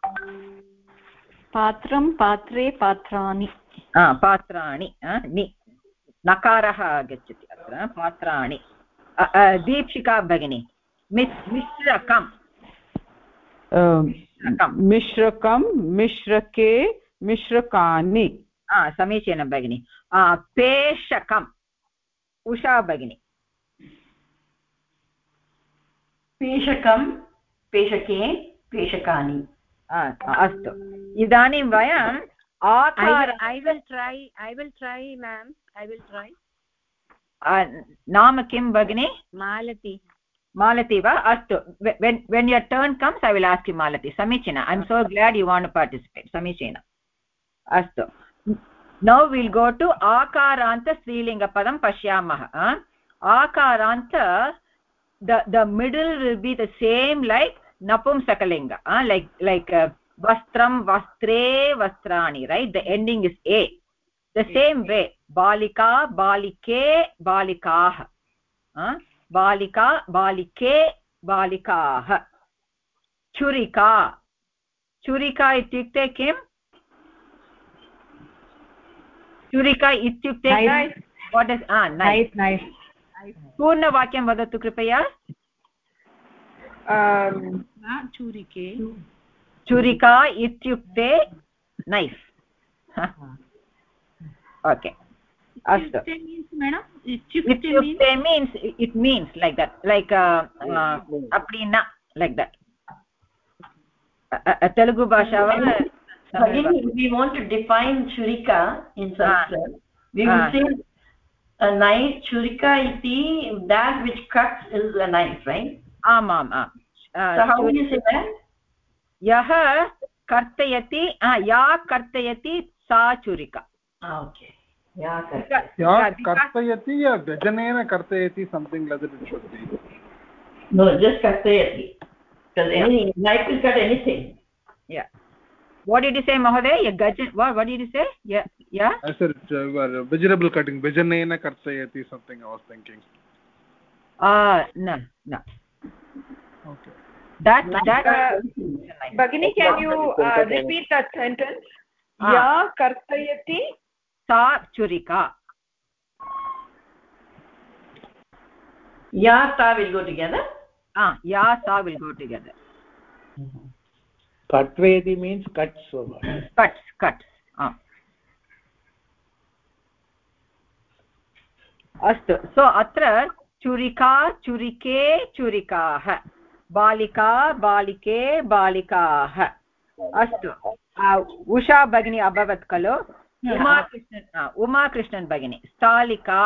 [SPEAKER 10] पात्रं पात्रे पात्राणि
[SPEAKER 1] पात्राणि नकारः आगच्छति अत्र पात्राणि दीक्षिका भगिनी मिश्रकं
[SPEAKER 4] मिश्रकं मिश्रके मिश्रकानि
[SPEAKER 1] समीचीनं भगिनी पेषकम् उषा भगिनी
[SPEAKER 9] पेषकं पेषके पेषकानि
[SPEAKER 1] अस्तु इदानीं वयम्
[SPEAKER 3] I will try ma'am I will try
[SPEAKER 1] नाम किं भगिनी मालती वा अस्तु when your turn comes I will ask you malati samichina I'm so glad you want to participate samichina astu now we'll go to akaranta strilinga padam pashyamah akaranta the middle will be the same like napumsakalinga like vastram vastre vastrani right the ending is a the same way balika balike balikah balika balike balikah churika churika ityukte kim churika ityukte what is nice purna vakyam vadatu kripaya
[SPEAKER 2] churike
[SPEAKER 1] churika ityukte knife okay astu ityukte means it means like that like appadina like that telugu bhasha
[SPEAKER 9] we want to define churika in Sanskrit we will say a knife churika iti that which cuts is a knife right so how will you say that
[SPEAKER 1] yah kartayati ya kartayati sa churika
[SPEAKER 9] okay
[SPEAKER 7] ya kartayati ya vyajanena kartayati something like that it should be
[SPEAKER 9] no just kartayati because any knife will cut anything
[SPEAKER 1] yeah what did you say mahoday what did you say yeah
[SPEAKER 7] I said vegetable cutting vyajanena kartayati something I was thinking
[SPEAKER 1] no
[SPEAKER 7] okay
[SPEAKER 6] that Bhagini can you repeat that sentence ya kartayati
[SPEAKER 1] sa churika
[SPEAKER 9] ya sa will go together
[SPEAKER 1] ya sa will go together
[SPEAKER 8] katvedi means cuts
[SPEAKER 1] cuts astu so atra churika churike churikaah balika balike balikaah astu usha bagini abhavat khalo uma krishnan bagini stalika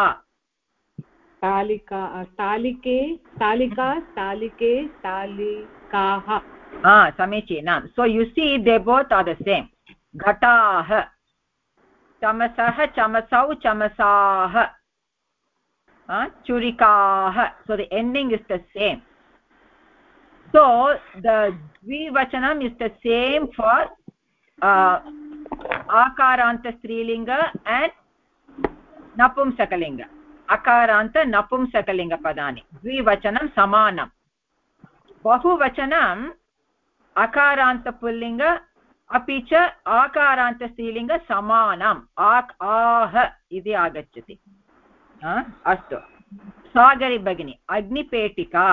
[SPEAKER 11] talike talika talike talikaah
[SPEAKER 1] samichinam so you see they both are the same ghataah chamasah chamasau chamasaah churikaah so the ending is the same so the dvivachanam is the same for akaranta strilinga and napumsakalinga akaranta napumsakalinga padani dvivachanam samanam bahuvachanam akaranta pullinga अपि च आकारान्तस्त्रीलिङ्ग समानम् आक् आह इति आगच्छति अस्तु सागरि भगिनी अग्निपेटिका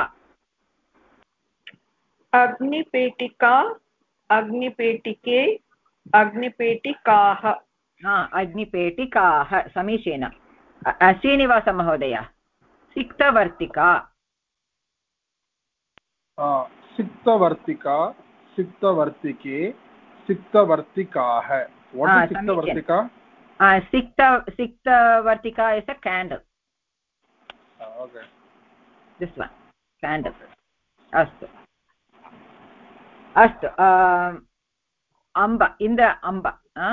[SPEAKER 6] अग्निपेटिका अग्निपेटिके अग्निपेटिकाः
[SPEAKER 1] अग्निपेटिकाः समीचीनं श्रीनिवासमहोदय सिक्तवर्तिका
[SPEAKER 7] सिक्तवर्तिका सिक्तवर्तिके सिक्तवर्तिकाः what is सिक्तवर्तिका
[SPEAKER 1] सिक्तवर्तिका is a candle
[SPEAKER 7] okay
[SPEAKER 1] this one candle अस्तु अस्तु अम्ब इन्द्र अम्ब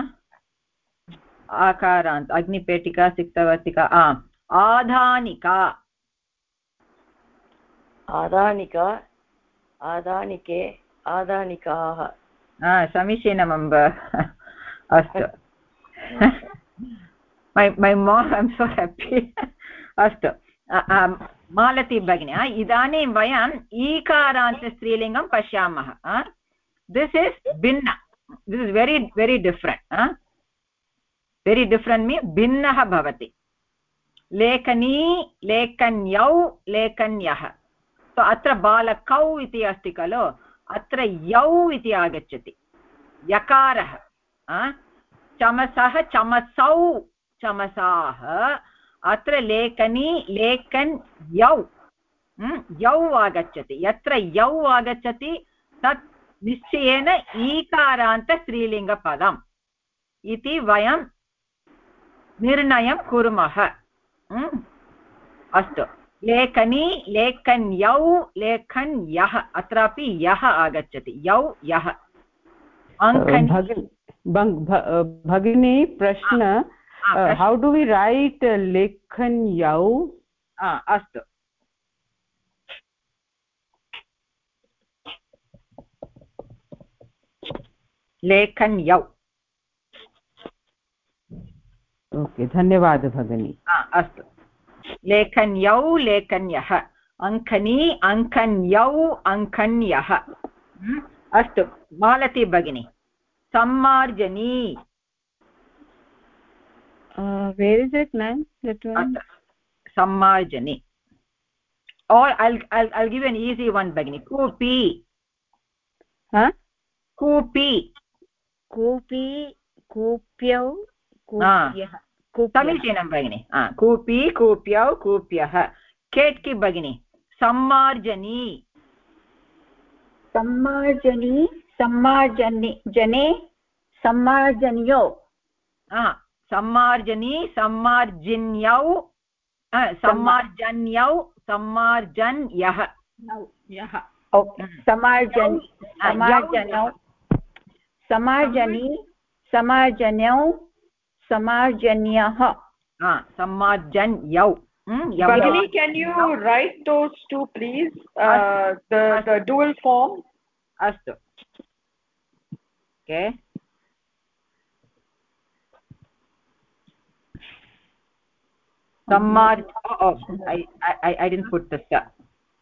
[SPEAKER 1] आकारान्त अग्निपेटिका सिक्तवर्तिका आधानिका
[SPEAKER 9] आदानिका आदानिके आदानिकाः
[SPEAKER 1] समीचीनम् अम्ब अस्तु my mom I'm so happy अस्तु मालती भगिनी इदानीं वयम् ईकारान्तस्त्रीलिङ्गं पश्यामः this is भिन्न this is very different very different means भिन्नः भवति लेखनी लेखन्यौ लेखन्यः तो अत्र बालकौ इति अस्ति खलु अत्र यौ इति आगच्छति यकारः चमसः चमसौ चमसाः अत्र लेखनी लेखन् यौ यौ आगच्छति यत्र यौ आगच्छति तत् निश्चयेन ईकारान्तस्त्रीलिङ्गपदम् इति वयं निर्णयं कुर्मः अस्तु लेखनी लेखन्यौ लेखन्यः अत्रापि यः आगच्छति यौ यः
[SPEAKER 4] भगिनी प्रश्न how do we write लेखन्यौ
[SPEAKER 1] अस्तु लेखन्यौ
[SPEAKER 4] ओके धन्यवादः भगिनी
[SPEAKER 1] अस्तु लेखन्यौ लेखन्यः अङ्कनी अङ्कन्यौ अङ्कन्यः अस्तु मालती भगिनी सम्मार्जनी
[SPEAKER 12] where is it ma'am that one
[SPEAKER 1] सम्मार्जनी or I'll give you an easy one भगिनी कूपी कूपी
[SPEAKER 12] कूपी कूप्यौ कूप्यः
[SPEAKER 1] समीचीनं भगिनी कूपी कूप्यौ कूप्यः केट्की भगिनी सम्मार्जनी
[SPEAKER 14] सम्मार्जनी सम्मार्जनी जने सम्मार्जन्यो
[SPEAKER 1] सम्मार्जनी सम्मार्जिन्यौ सम्मार्जन्यौ सम्मार्जन्यः
[SPEAKER 14] सम्मार्जन् सम्मार्जनौ सम्मार्जनी सम्मार्जन्यौ सम्मार्जन्यः
[SPEAKER 1] सम्मार्जन्यौ
[SPEAKER 6] Bhagini, can you write those two please the dual form
[SPEAKER 1] astu okay I didn't put the star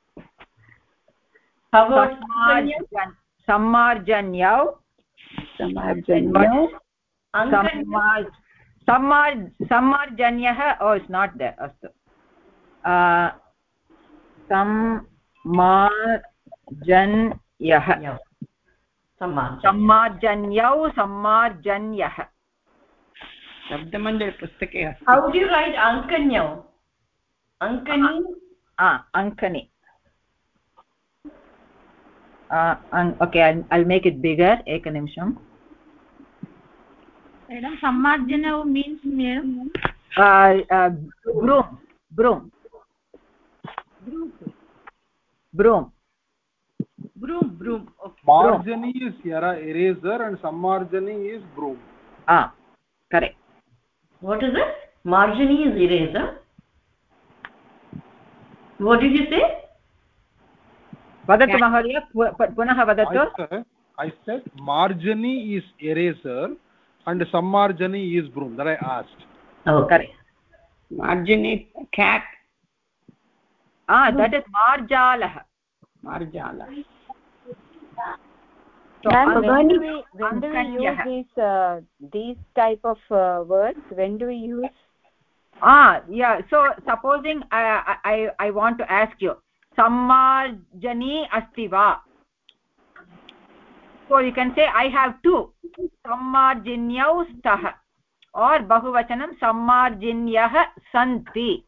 [SPEAKER 1] how about sammarjanyau sammarjanyah oh it's not there astu सम्मार्जन्यः सम्मार्जन्यौ सम्मार्जन्यः
[SPEAKER 2] शब्दमन्दिरे पुस्तके
[SPEAKER 9] how do you write ankanyau ankani
[SPEAKER 1] ankani okay I'll make it bigger ekanimsham
[SPEAKER 2] madam sammarjanau means
[SPEAKER 1] broom
[SPEAKER 7] okay marjani is eraser and sammarjani is broom
[SPEAKER 1] correct
[SPEAKER 9] what is it marjani is eraser what did you say
[SPEAKER 1] vadatu mahodaya punah vadatu
[SPEAKER 7] I said marjani is eraser and sammarjani is broom that I asked
[SPEAKER 1] correct
[SPEAKER 2] marjani cat
[SPEAKER 1] that is marjalah
[SPEAKER 2] marjala
[SPEAKER 1] So
[SPEAKER 3] when do we use these type of words? When do we use?
[SPEAKER 1] Yeah, so supposing I want to ask you, sammarjani asti va? So you can say I have two, sammarjinyau stah, or bahuvachanam sammarjinyah santi.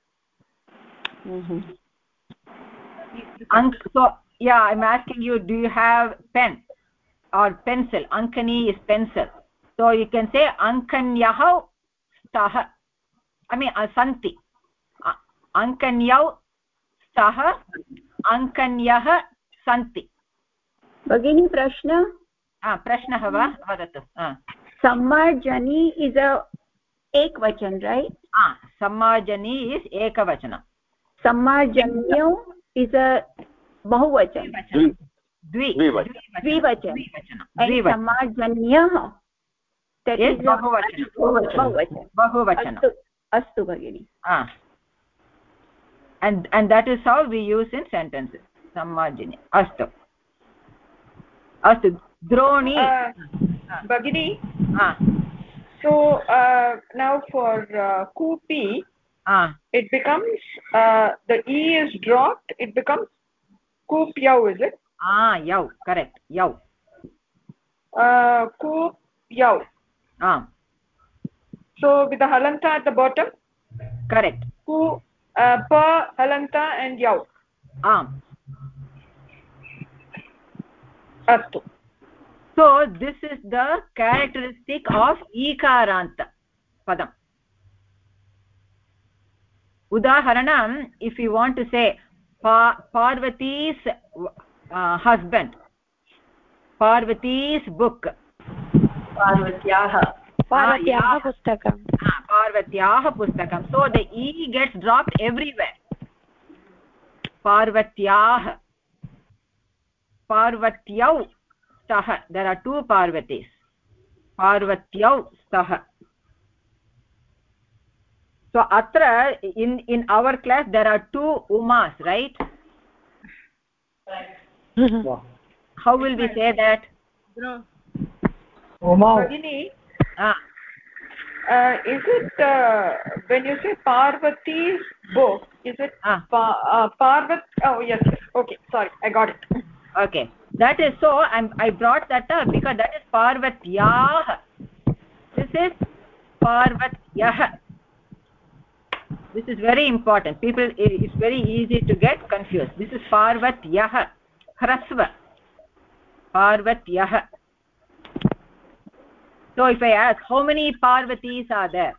[SPEAKER 1] So yeah, I'm asking you, do you have pen or pencil? Ankani is pencil, so you can say ankanyah stah, I mean santi. Ankanyau stah, ankanyah santi.
[SPEAKER 14] भगिनी प्रश्न
[SPEAKER 1] प्रश्नः वा वदतु.
[SPEAKER 14] सम्मार्जनी is a ekvachan, right?
[SPEAKER 1] सम्मार्जनी is ekavachanam.
[SPEAKER 14] सम्मार्जन्यौ is a bahuvachan.
[SPEAKER 1] द्विवचन.
[SPEAKER 14] And सम्मार्जन्यः, that is bahuvachan. Astu bhagini.
[SPEAKER 1] And that is how we use in sentences. Sammarjani. Astu. Droni.
[SPEAKER 6] Bhagini. So now for kupi, it becomes the e is dropped. It becomes kupyau, is it?
[SPEAKER 1] Yau. Correct. Yau.
[SPEAKER 6] Kupyau. So with the halanta at the bottom.
[SPEAKER 1] Correct.
[SPEAKER 6] Pa, halanta and yau. Astu.
[SPEAKER 1] So this is the characteristic of ikaranta padam. Udaharanam, if you want to say Parvati's husband, Parvati's book,
[SPEAKER 13] Parvatyah pustakam.
[SPEAKER 1] Parvatyah pustakam. So the e gets dropped everywhere. Parvatyah, Parvatyau stah. There are two Parvatis. Parvatyau stah. So atra in our class there are two umas, right? How will we say that?
[SPEAKER 6] Bhagini, is it when you say Parvati's book, is it Parvat? Oh yes. Okay, sorry, I got it.
[SPEAKER 1] Okay, that is so. I brought that up because that is Parvatyah. This is Parvatyah. This is very important. People, it's very easy to get confused. This is Parvatyah. Hrasva. Parvatyah. So if I ask, how many Parvatis are there?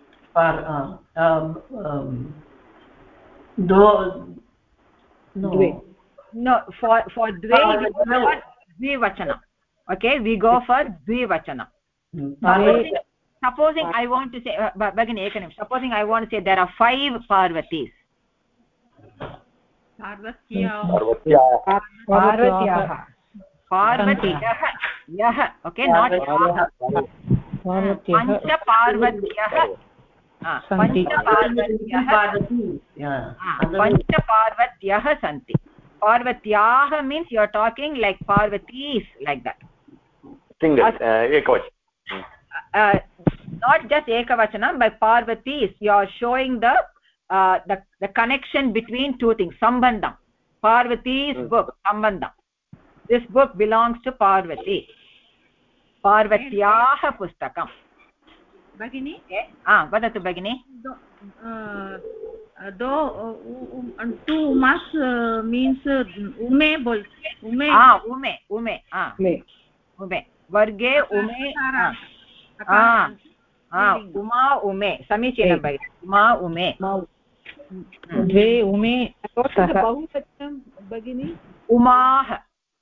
[SPEAKER 1] No, for Dve, we go for Dvivachana. Okay, we go for Dvivachana. Supposing I want to say, supposing I want to say there are 5 Parvatis. Parvatyah. Yah. Okay, not yah. Pancha Parvatyah. Pancha Parvatyah santi. Parvatyah means you are talking like Parvatis, like that.
[SPEAKER 5] Single, ekavachan.
[SPEAKER 1] Not just ekavachanam, by Parvatis you are showing the connection between two things. Sambandham. Parvati's book, Sambandham. This book belongs to Parvati. Parvatyah pustakam.
[SPEAKER 10] Bhagini?
[SPEAKER 1] Vadatu Bhagini.
[SPEAKER 10] Two umas means ume bol. Ume.
[SPEAKER 1] Ume. Varge ume. Uma ume. Samichinam Bhagini. Uma ume.
[SPEAKER 11] Dve ume. What is the bahuvachanam Bhagini?
[SPEAKER 1] Umah.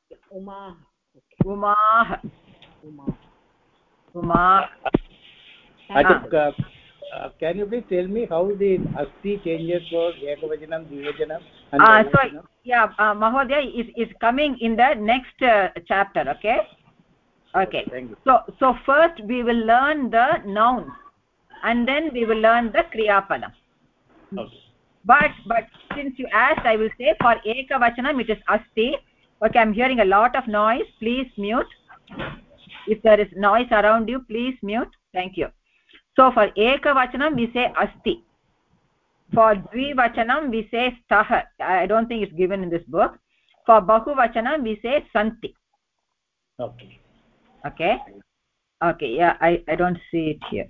[SPEAKER 8] Can you please tell me how the asti changes for ekavachanam, dvivachanam and
[SPEAKER 1] so yeah, Mahodaya is coming in the next chapter. Okay, thank you. So first we will learn the nouns and then we will learn the kriya padam. But since you asked, I will say for ekavachanam it is asti, Okay, I'm hearing a lot of noise. Please mute. If there is noise around you, please mute. Thank you. So for ekavachanam we say asti. For dvivachanam we say stah. I don't think it's given in this book. For bahuvachanam we say santi.
[SPEAKER 8] Okay.
[SPEAKER 1] Okay. Okay. Yeah, I don't see it here.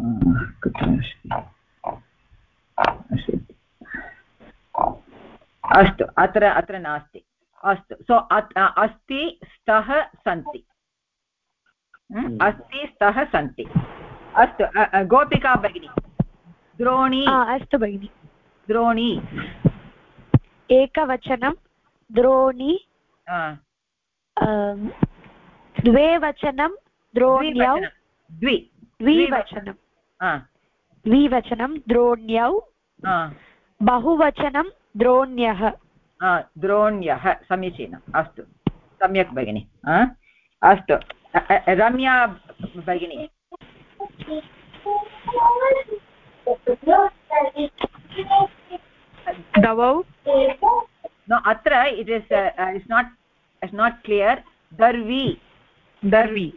[SPEAKER 1] अस्तु अत्र नास्ति अस्तु सो अस्ति स्तः सन्ति अस्ति स्तः सन्ति अस्तु गोपिका भगिनी द्रोणी
[SPEAKER 13] अस्तु भगिनी
[SPEAKER 1] द्रोणी
[SPEAKER 13] एकवचनं द्रोणी द्विवचनं द्रोण्यौ द्विवचनं द्रोण्यौ बहुवचनं द्रोण्यः
[SPEAKER 1] द्रोण्यः समीचीनम् अस्तु सम्यक् भगिनि अस्तु रम्या भगिनी
[SPEAKER 11] दवौ
[SPEAKER 1] no atra it is it's not clear darvi darvi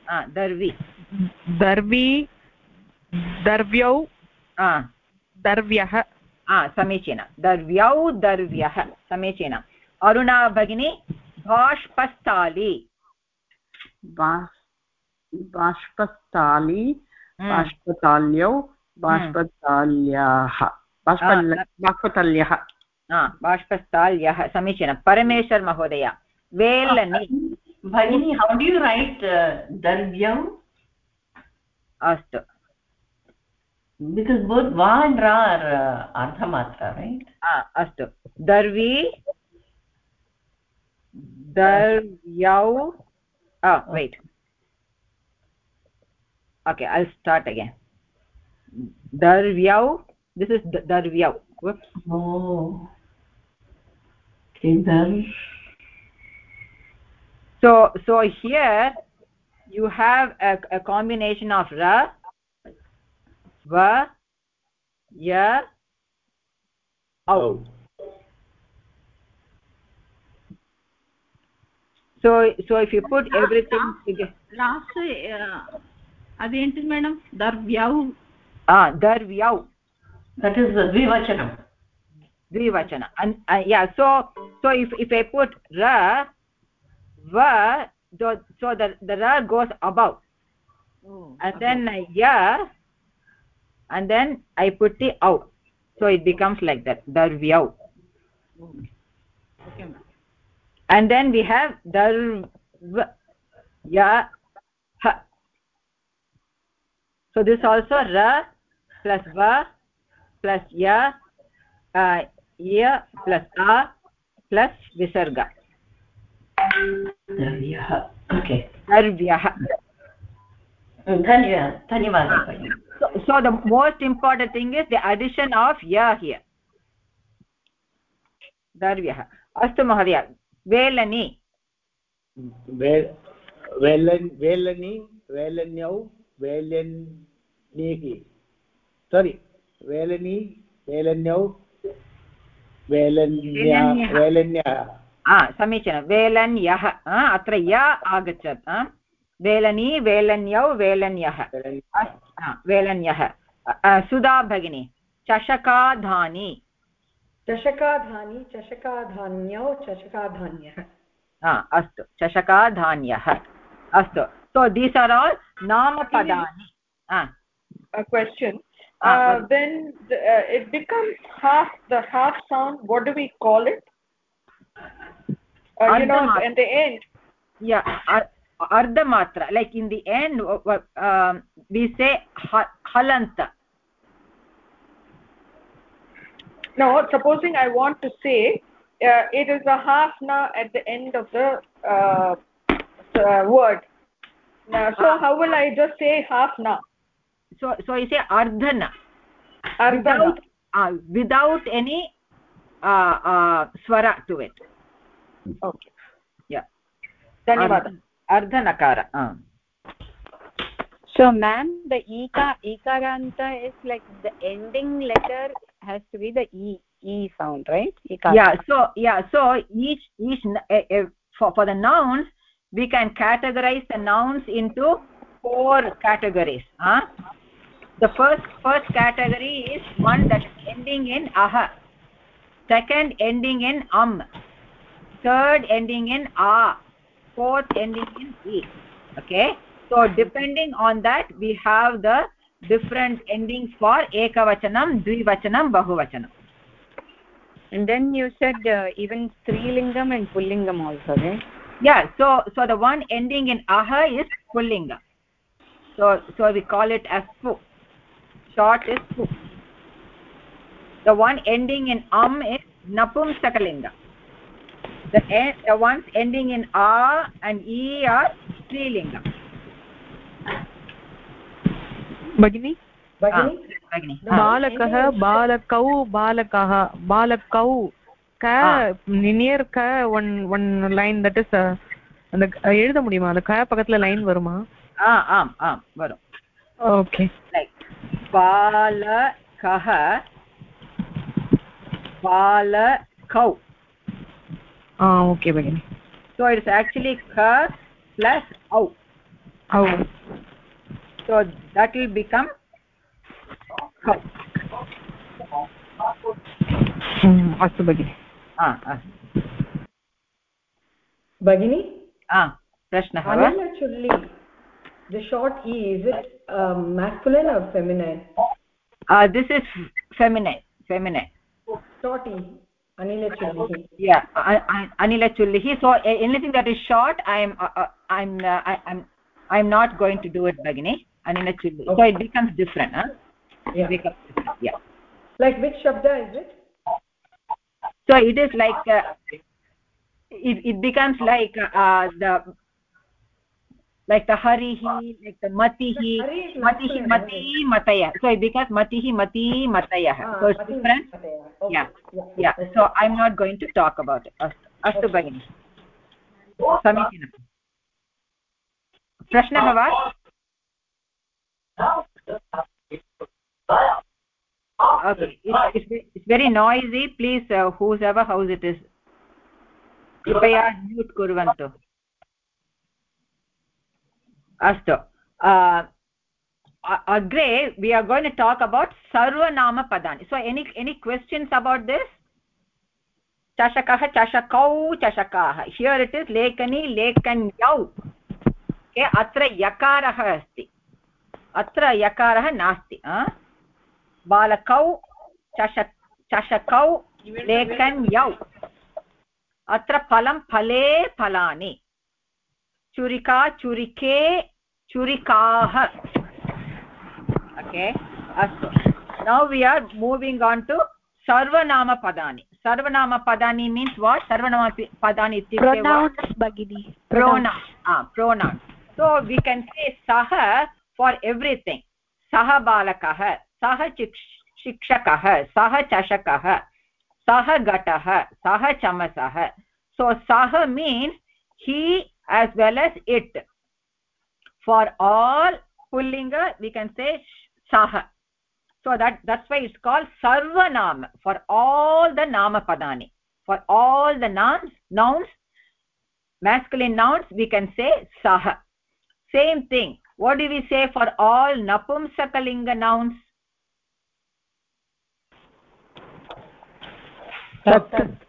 [SPEAKER 11] दर्व्यौ दर्व्यः
[SPEAKER 1] समीचीनं दर्व्यौ दर्व्यः समीचीनम् अरुणा भगिनी बाष्पस्थाली
[SPEAKER 2] बाष्पस्थाली बाष्पताल्यौ बाष्पताल्याः
[SPEAKER 1] बाष्पस्थाल्यः समीचीनं परमेश्वर महोदय वेलनी
[SPEAKER 9] भगिनी how do you write darvyau
[SPEAKER 1] अस्तु
[SPEAKER 9] because both va and ra are ardhamatra right
[SPEAKER 1] अस्तु दर्वी darvyau wait okay I'll start again darvyau this is darvyau whoops
[SPEAKER 9] oh okay
[SPEAKER 1] so here you have a combination of ra va ya au so if you put everything together
[SPEAKER 2] last adenti madam darvyau
[SPEAKER 1] darvyau
[SPEAKER 9] that is
[SPEAKER 1] dvivachana and yeah so if I put ra va so the ra goes above and then ya and then I put the au so it becomes like that darvyau
[SPEAKER 2] okay ma'am
[SPEAKER 1] and then we have darv ya ha so this also ra plus va plus ya plus a plus visarga
[SPEAKER 9] darvyah okay
[SPEAKER 1] darvyah
[SPEAKER 9] dhanyawad
[SPEAKER 1] so the most important thing is the addition of ya here darvyah astu mahodaya velani
[SPEAKER 8] velani velanyau velanihi sorry velani velanyau velanyah
[SPEAKER 1] समीचीनं वेलन्यः अत्र या आगच्छत् वेलनी वेलन्यौ वेलन्यः वेलन्यः सुधा भगिनी चषकाधानी
[SPEAKER 6] चषकाधान्यौ चषकाधान्यः
[SPEAKER 1] अस्तु चषकाधान्यः अस्तु so these are all नामपदानि
[SPEAKER 6] a question when it becomes the half sound what do we call it you know at the end
[SPEAKER 1] ardhamatra like in the end we say halanta
[SPEAKER 6] no supposing I want to say it is a half na at the end of the word so how will I just say half na
[SPEAKER 1] so you say ardhana without any swara to it
[SPEAKER 6] okay
[SPEAKER 1] yeah
[SPEAKER 6] dhanyawad
[SPEAKER 1] ardhanakara
[SPEAKER 3] so ma'am the ikaranta is like the ending letter has to be the e sound right ikara.
[SPEAKER 1] so each for the nouns, we can categorize the nouns into 4 categories. The first category is one that is ending in aha, second ending in third ending in a, fourth ending in e. Okay, so depending on that we have the different endings for ekavachanam, dvivachanam, bahuvachanam.
[SPEAKER 3] And then you said even strilingam and pullingam also, right?
[SPEAKER 1] Yeah, so the one ending in aha is pullinga, so we call it as pu. Short is pu. The one ending in is napumsakalinga. The ones ending in a and e are strilinga.
[SPEAKER 11] Bagini balakah, balakau, balakaha, balakau ka near ka one line, that is அந்த எழுத முடியுமா? அந்த க பக்கத்துல line வருமா?
[SPEAKER 1] வரும்.
[SPEAKER 11] Okay,
[SPEAKER 1] like balakah, balakau.
[SPEAKER 11] Okay bagini.
[SPEAKER 1] So it's actually ka plus au. So that will become kau.
[SPEAKER 11] Astu bagini.
[SPEAKER 15] Bagini?
[SPEAKER 1] Prashnah.
[SPEAKER 15] Anilachulli, the short e, is it masculine or feminine?
[SPEAKER 1] This is feminine.
[SPEAKER 15] Short e, Anilachulli.
[SPEAKER 1] Yeah, Anilachulli. So anything that is short, I'm not going to do it, Bagini. Anilachulli. Okay. So it becomes different,
[SPEAKER 15] Yeah.
[SPEAKER 1] It becomes different. Yeah.
[SPEAKER 15] Like which shabda is it?
[SPEAKER 1] So it is like it becomes like the harihi, like the matihi, mati, mataya. So it becomes matihi, mati, mataya. So it's different. Okay. Yeah. So I'm not going to talk about it. Astu bagini. Samichinam. Prashnah va? Okay. It's very noisy. Please, whoever house it is, कृपया mute कुर्वन्तु. Astu. Agre, we are going to talk about sarvanama padani. So any questions about this? Chashakah, chashakau, chashakaah. Here it is lekani, lekanyau. Okay, atra yakarah asti. Atra yakarah nasti. Balakau, chashakau, lekanyau. Atra phalam, phale, phalani. Churika, churike, churikaah. Okay, now we are moving on to sarvanama padani. Sarvanama padani means what? Sarvanama padani is
[SPEAKER 13] pronouns, bagini.
[SPEAKER 1] Pronouns. So we can say saha for everything. Saha balakah, saha shikshakah, saha chashakah, saha gatah, saha chamasah. So saha means he as well as it. For all pullinga we can say saha. So that's why it's called sarvanama, for all the nama padani. For all the nouns, masculine nouns, we can say saha. Same thing. What do we say for all napumsakalinga nouns?
[SPEAKER 11] tat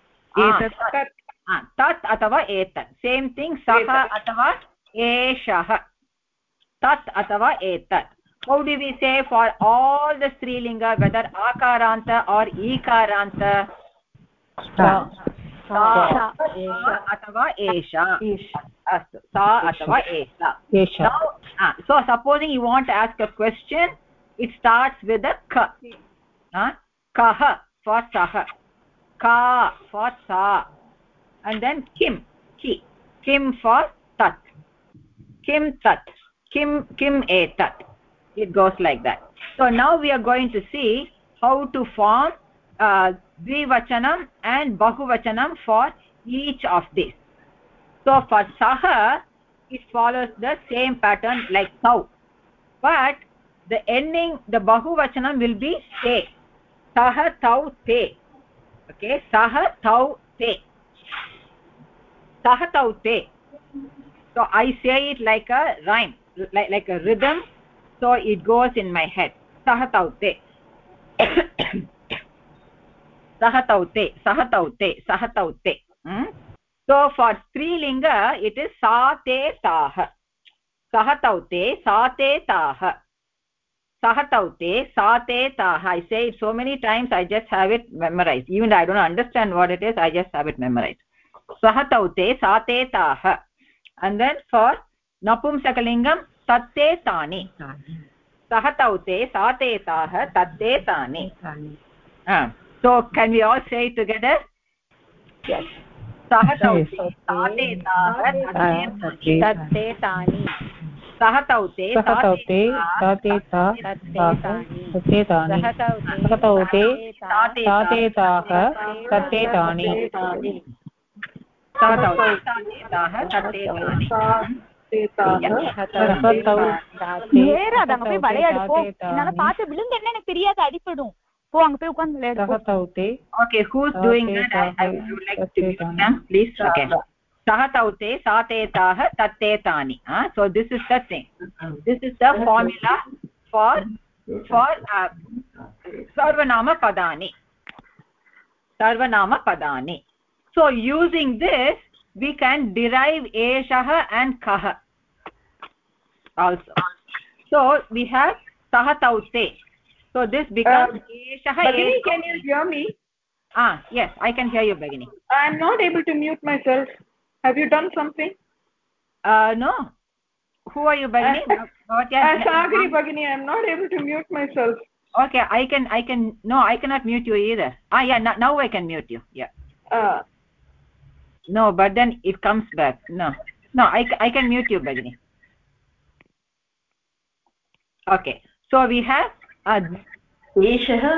[SPEAKER 1] atava etat. Same thing, saha atava eshah. Tat atava etat. How do we say for all the strilinga, whether akaranta or ikaranta? Sa atava esha. Astu. Sa atava esha. Now, so supposing you want to ask a question, it starts with a ka. Kah for saha, ka for sa, and then kim, ki. Kim for tat. Kim tat. Kim etat. It goes like that. So now we are going to see how to form dvivachanam and bahuvachanam for each of these. So for saha, it follows the same pattern like sau, but the ending, the bahuvachanam will be te. Saha tau te. Okay, saha tau te. sahataute. So I say it like a rhyme, like a rhythm, so it goes in my head. Sahataute. Sahataute, sahataute, sahataute. So for strilinga it is sate tah. Sahataute sate tah. Sahataute sate tah. I say it so many times I just have it memorized. Even I don't understand what it is, I just have it memorized. Sahataute sate tah. And then for napumsakalingam tatte tani. Sahataute sate tah tatte tani. So can we all say it together? Yes. Sahataute sate tah tatte tani. Sahataute sate tah tatte tani. Sahataute sate tah tatte tani.
[SPEAKER 12] நேரா அங்க போய் விளையாடு போ. என்னால பாத்து விழுந்தேன்னா எனக்கு தெரியாது, அடிபடும். போ அங்க போய் உட்கார்ந்து விளையாடு.
[SPEAKER 1] Okay, who's doing that? I would like to give them, please. Okay. Sahataute satetah tattetani. So this is the thing. This is the formula for sarvanama padani. Sarvanama padani. So using this we can derive eshah and kah also. So we have sahataute. So this becomes eshah.
[SPEAKER 6] Bagini, can you hear me?
[SPEAKER 1] Yes, I can hear you, Bagini.
[SPEAKER 6] I am not able to mute myself. Have you done something?
[SPEAKER 1] No. Who are you, Bagini?
[SPEAKER 6] Sagari Bagini, I am not able to mute myself.
[SPEAKER 1] Okay, I can no, I cannot mute you either. Yeah, now I can mute you. Yeah. No, but then it comes back. No, I can mute you, Bagini. Okay, so we have
[SPEAKER 9] eshah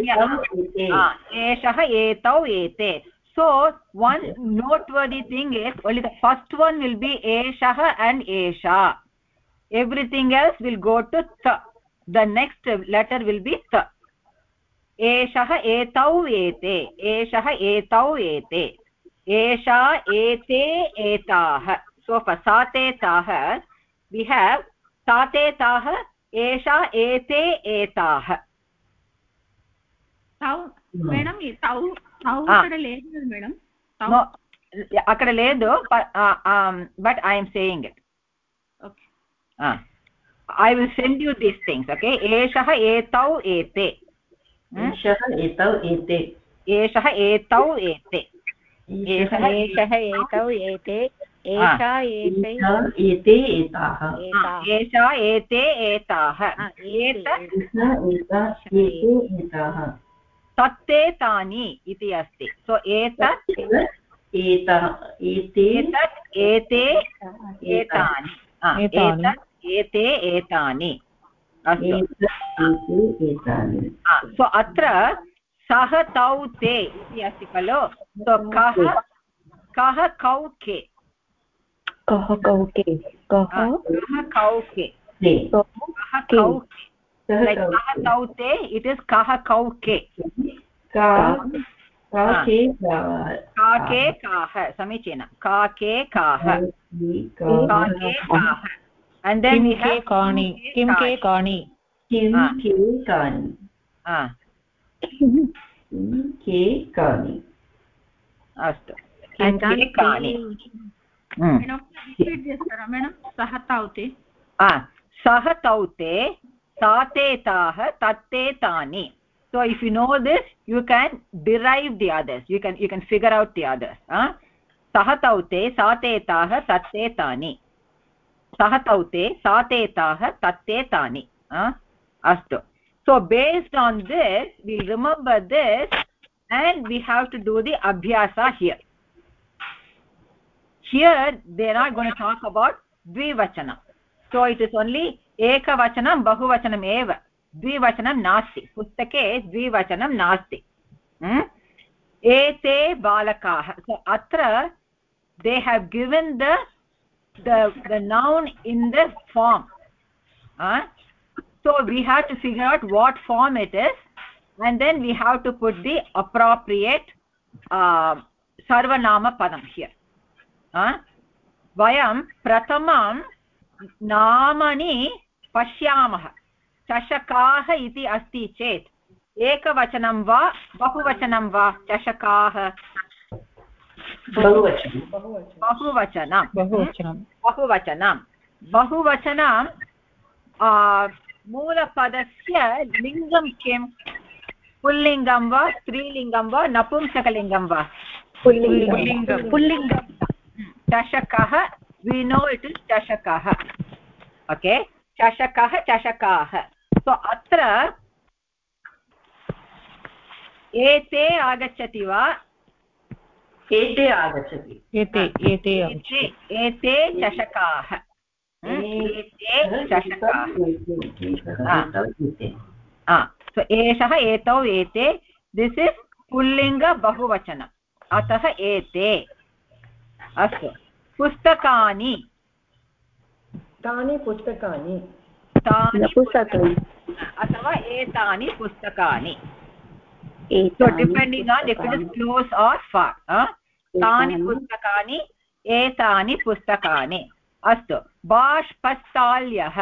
[SPEAKER 1] etau ete. So one noteworthy thing is only the first one will be eshah and esha. Everything else will go to tha. The next letter will be tha. eshah etau ete, eshah etau ete, esha ete etah. So for sate tah we have sate tah esha ete etah.
[SPEAKER 2] Madam ఈ తౌ అక్కడ లేదు madam.
[SPEAKER 1] No, అక్కడ లేదు, but I am saying it.
[SPEAKER 2] Okay.
[SPEAKER 1] I will send you these things. Okay. eshah etau ete.
[SPEAKER 9] eshah etau ete.
[SPEAKER 1] eshah etau ete.
[SPEAKER 3] eshah etau ete. esha ete
[SPEAKER 9] etah.
[SPEAKER 1] esha ete etah.
[SPEAKER 9] etah.
[SPEAKER 1] tatte tani iti asti. So etat
[SPEAKER 9] etat ete
[SPEAKER 1] etani. etat ete etani. Astu. So atra sah tau te iti asti khalo. So kah kauke.
[SPEAKER 3] kah kauke.
[SPEAKER 1] Kah kauke. Like kah taute, it is kah kauke. Kake kah. Samichena. Kake kah. And then we have kani. Kim ke kani.
[SPEAKER 9] Kim ke kani. Kim ke kani.
[SPEAKER 1] Astu. Kim ke kani.
[SPEAKER 2] Repeat చేస్తారా madam? సహతావుతే.
[SPEAKER 1] Sahataute satetah tattetani. So if you know this, you can derive the others. You can figure out the others. Sahataute satetah tattetani. Sahataute satetah tattetani. Astu. So based on this, we remember this, and we have to do the abhyasa here. Here they are not going to talk about dvivachana. So it is only ekavachanam bahuvachanam eva. Dvivachanam nasti. Pustake dvivachanam nasti. Ete balakah. So atra they have given the noun in the form. So we have to figure out what form it is, and then we have to put the appropriate sarvanama padam here. vayam pratamam namani pashyamah chashakaah iti asti chet ekavachanam va bahuvachanam va chashakaah बहुवचनं मूलपदस्य लिङ्गं किं पुल्लिङ्गं वा स्त्रीलिङ्गं वा नपुंसकलिङ्गं वा पुल्लिङ्गं चषकः we know it is चषकः okay चषकः चषकाः so अत्र एते आगच्छति वा
[SPEAKER 9] एते आगच्छति
[SPEAKER 1] एते चषकाः एते चषकाः so एषः एतौ एते this is पुल्लिङ्ग बहुवचनम् अतः एते अस्तु पुस्तकानि
[SPEAKER 15] तानि पुस्तकानि
[SPEAKER 1] अथवा एतानि पुस्तकानि so depending on if it is close or far तानि पुस्तकानि एतानि पुस्तकानि अस्तु बाष्पस्थाल्यः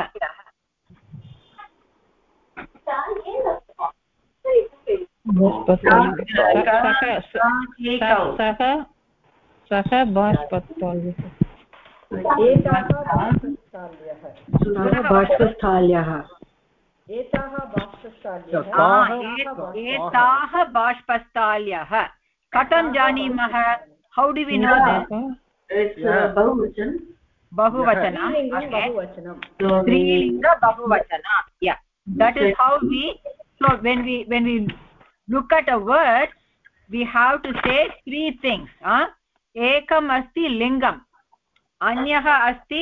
[SPEAKER 10] सः बाष्पस्थाल्यः
[SPEAKER 1] एताः बाष्पस्थाल्यः कथं जानीमः how do we know this bahuvachanam strilinga bahuvachanam yeah that is how we so when we look at a word we have to say three things ekam asti lingam anyah asti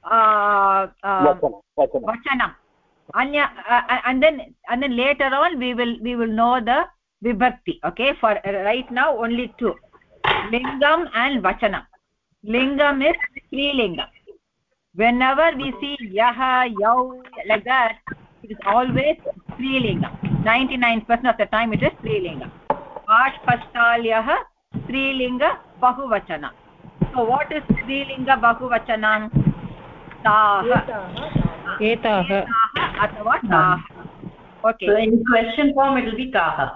[SPEAKER 1] vachanam anya and then later on we will know the vibhakti okay for right now only two lingam and vachanam lingam is strilinga whenever we see yah yau like that it is always strilinga 99% of the time it is strilinga baష్pastalyah strilinga bahuvachana so what is strilinga bahuvachanam taah
[SPEAKER 10] एताः
[SPEAKER 1] अथवा ताः okay
[SPEAKER 9] so in question form it will be kaah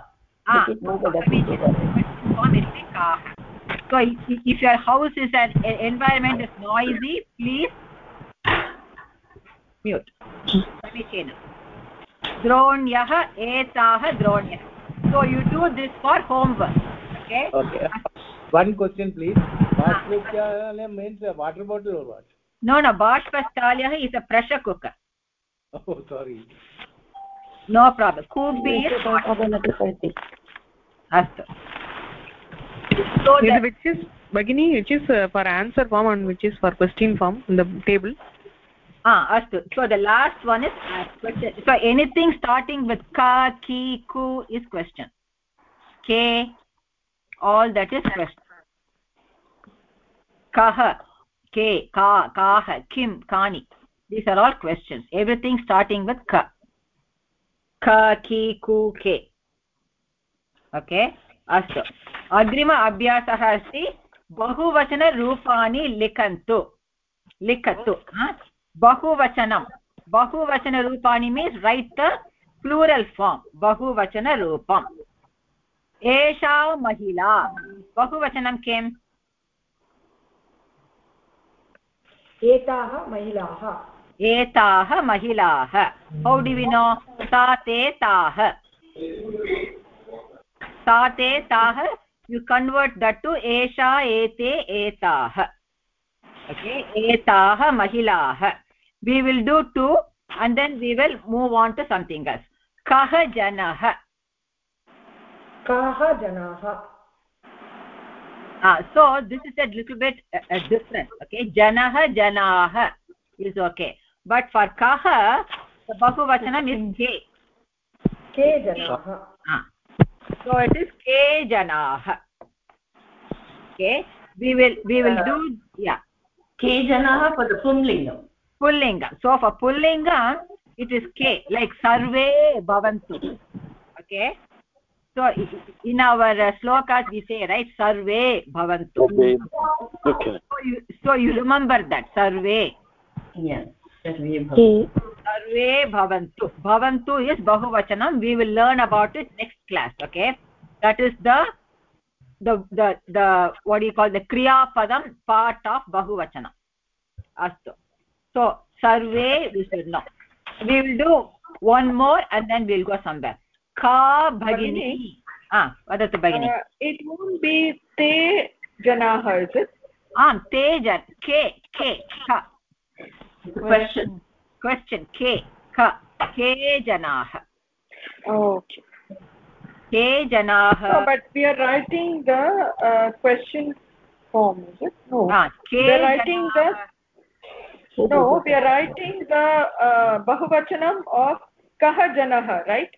[SPEAKER 1] form it will be kaah so if your house is an environment is noisy please mute samicena dronyah etah dronyah so you do this for homework okay
[SPEAKER 8] one question please bashpasthalyah means a water bottle or what
[SPEAKER 1] no bashpasthalyah is a pressure cooker
[SPEAKER 8] oh sorry
[SPEAKER 1] no problem kubi is astu
[SPEAKER 11] so which is bagini which is for answer form and which is for question form in the table
[SPEAKER 1] astu so the last one is question so anything starting with ka ki ku is question ke all that is question kah ke ka kah kim kani these are all questions everything starting with ka ki ku ke okay astu agrima abhyasah asti bahuvachana roopani likhantu bahuvachana roopani means write the plural form bahuvachana roopam esha mahila bahuvachanam kim
[SPEAKER 15] एताः
[SPEAKER 1] महिलाः how do we know सा ते ताः you convert that to esha ete etaah okay etaah महिलाः we will do two and then we will move on to something else kah janah so this is a little bit different okay janah janaah is okay but for kah the bahuvachanam is ke janaah so it is ke janaah okay we will do yeah
[SPEAKER 9] ke janaah for the pullinga
[SPEAKER 1] so for pullinga it is ke like sarve bhavantu okay so in our shlokas we say, right, sarve bhavantu.
[SPEAKER 5] Okay.
[SPEAKER 1] So you remember that, sarve.
[SPEAKER 9] Yes, sarve
[SPEAKER 1] bhavantu. Bhavantu is bahuvachanam. We will learn about it next class. Okay, that is the what do you call, the kriya padam part of bahuvachanam. Astu. So sarve we should know. We will do one more and then we'll go somewhere. Ka bhagini. Vadatu bhagini.
[SPEAKER 6] It won't be te janaha, is it?
[SPEAKER 1] Te jan. Ka. Question. Ke janaha.
[SPEAKER 6] Okay.
[SPEAKER 1] Ke janaha.
[SPEAKER 6] No, but we are writing the question form, is it? No. We are writing we are writing the bahuvachanam of kaha janaha, right?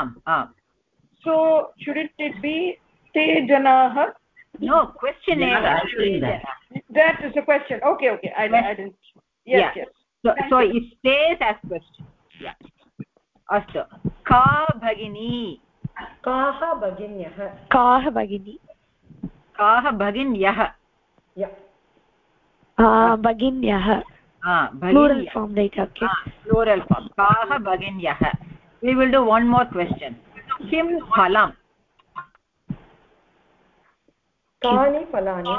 [SPEAKER 6] So shouldn't it be te janaha?
[SPEAKER 1] No, question is
[SPEAKER 6] that is a question. Okay. I didn't. Yes.
[SPEAKER 1] So it stays as question. Yeah. Astu. Ka bhagini.
[SPEAKER 15] Kaha bhaginyah.
[SPEAKER 13] Kaha bhagini.
[SPEAKER 1] Kaha bhaginyah.
[SPEAKER 15] Yeah.
[SPEAKER 13] Bhaginyah. Plural form, right? Okay.
[SPEAKER 1] Plural form. Kaha bhaginyah. We will do one more question. Kim phalam.
[SPEAKER 15] Kani phalani.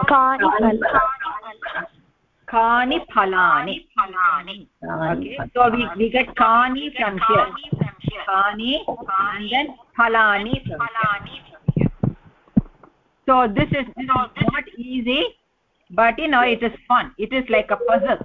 [SPEAKER 1] Kani phalani. Okay, so we get kani from here. Kani and then phalani from here. So this is not easy, but it is fun. It is like a puzzle.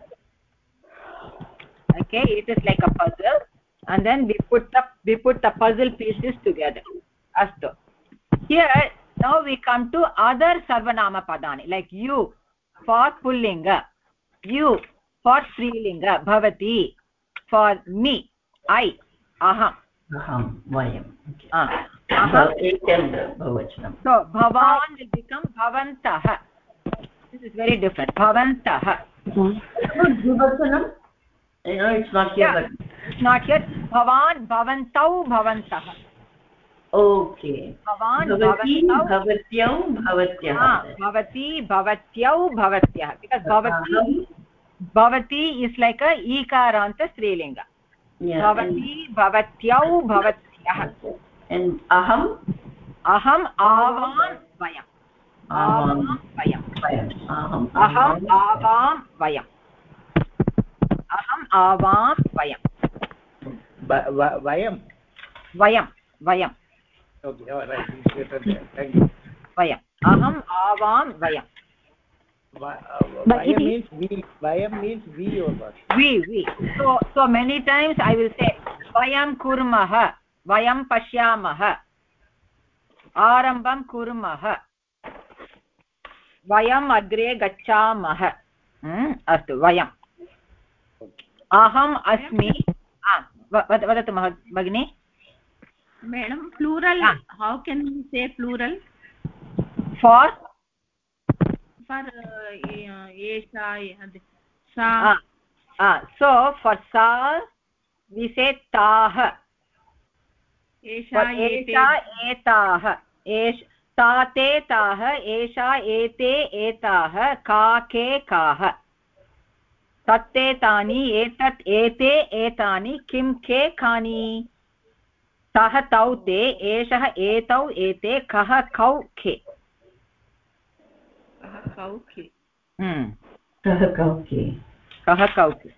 [SPEAKER 1] Okay, it is like a puzzle, and then we put the puzzle pieces together. Astu. Here now we come to other sarvanama padani, like you for pullinga, you for strilinga, bhavati for me, I, aham,
[SPEAKER 9] vayam.
[SPEAKER 1] So bhavan will become bhavantah. This is very different. Bhavantah.
[SPEAKER 9] Dvivachanam? It's not here.
[SPEAKER 1] Yeah, it's not here. Bhavan bhavantau bhavantah.
[SPEAKER 9] Okay.
[SPEAKER 1] Bhavan
[SPEAKER 9] bhavati bhavatyau bhavatyah.
[SPEAKER 1] Bhavati bhavatyau bhavatyah. Because bhavati is like a ikaranta strilinga. Bhavati bhavatyau bhavatyah.
[SPEAKER 9] And aham
[SPEAKER 1] avam vayam. Aham avam vayam. Vayam.
[SPEAKER 8] Okay, all right. Thank you.
[SPEAKER 1] Vayam. Aham avam vayam.
[SPEAKER 8] Vayam means we. Vayam means we or what?
[SPEAKER 1] We. So many times I will say vayam kurmah, vayam pashyamah, arambam kurmah, vayam agre gachamah. Astu vayam. Aham asmi. Vadatu bhagini.
[SPEAKER 2] Madam, plural. How can we say plural?
[SPEAKER 1] For
[SPEAKER 2] esha, sa.
[SPEAKER 1] So for sa we say tah.
[SPEAKER 2] Esha
[SPEAKER 1] etah. Tate tah, esha ete etah, ka ke kah. Tatte tani, etat ete etani, kim ke kani. Tah tau te, eshah etau ete, kah kau ke.
[SPEAKER 2] Kah
[SPEAKER 1] kau ke.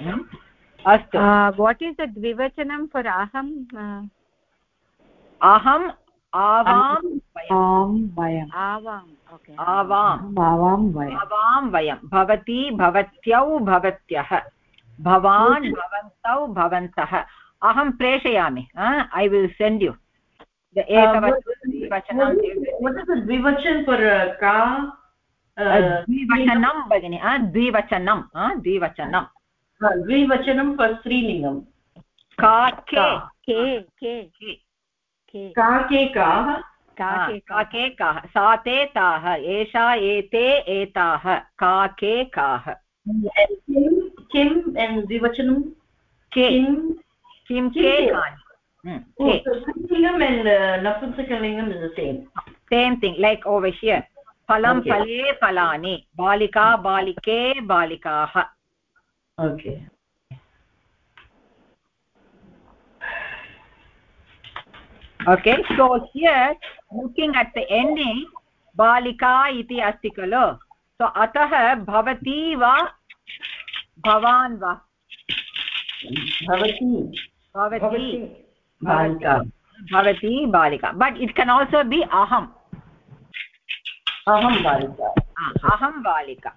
[SPEAKER 1] Astu.
[SPEAKER 3] What is the dvivachanam for aham?
[SPEAKER 1] Aham avam vayam.
[SPEAKER 3] Avam. Okay.
[SPEAKER 1] Avam vayam. Bhavati bhavatyau bhavatyah. Bhavan bhavantau bhavantah. Aham preshayami. I will send you the ekavachanam.
[SPEAKER 9] What is the dvivachan for ka?
[SPEAKER 1] Dvivachanam bagini. Dvivachanam. Dvivachanam.
[SPEAKER 9] Dvivachanam for strilingam.
[SPEAKER 1] Ka ke.
[SPEAKER 9] Ka ke kah.
[SPEAKER 1] का के काः सा ते ताः एषा एते एताः का के काः
[SPEAKER 9] किम् and dvivachanam
[SPEAKER 1] के किं के कानि
[SPEAKER 9] Lingam and Napunsaka-lingam is the
[SPEAKER 1] same thing, like over here phalam phale phalani, balika balike balikaah.
[SPEAKER 9] Okay.
[SPEAKER 1] Okay, so here looking at the ending balika iti asti khalo, so atah bhavati va bhavan va bhavati balika, but it can also be aham balika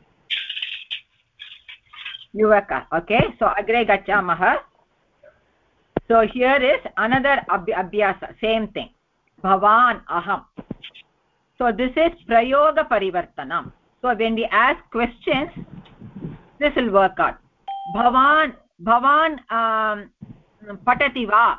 [SPEAKER 1] yuvaka. Okay, so agre gachamah. So here is another abhyasa, same thing, bhavan aham. So this is prayoga parivartanam. So when we ask questions, this will work out. Bhavan patati va,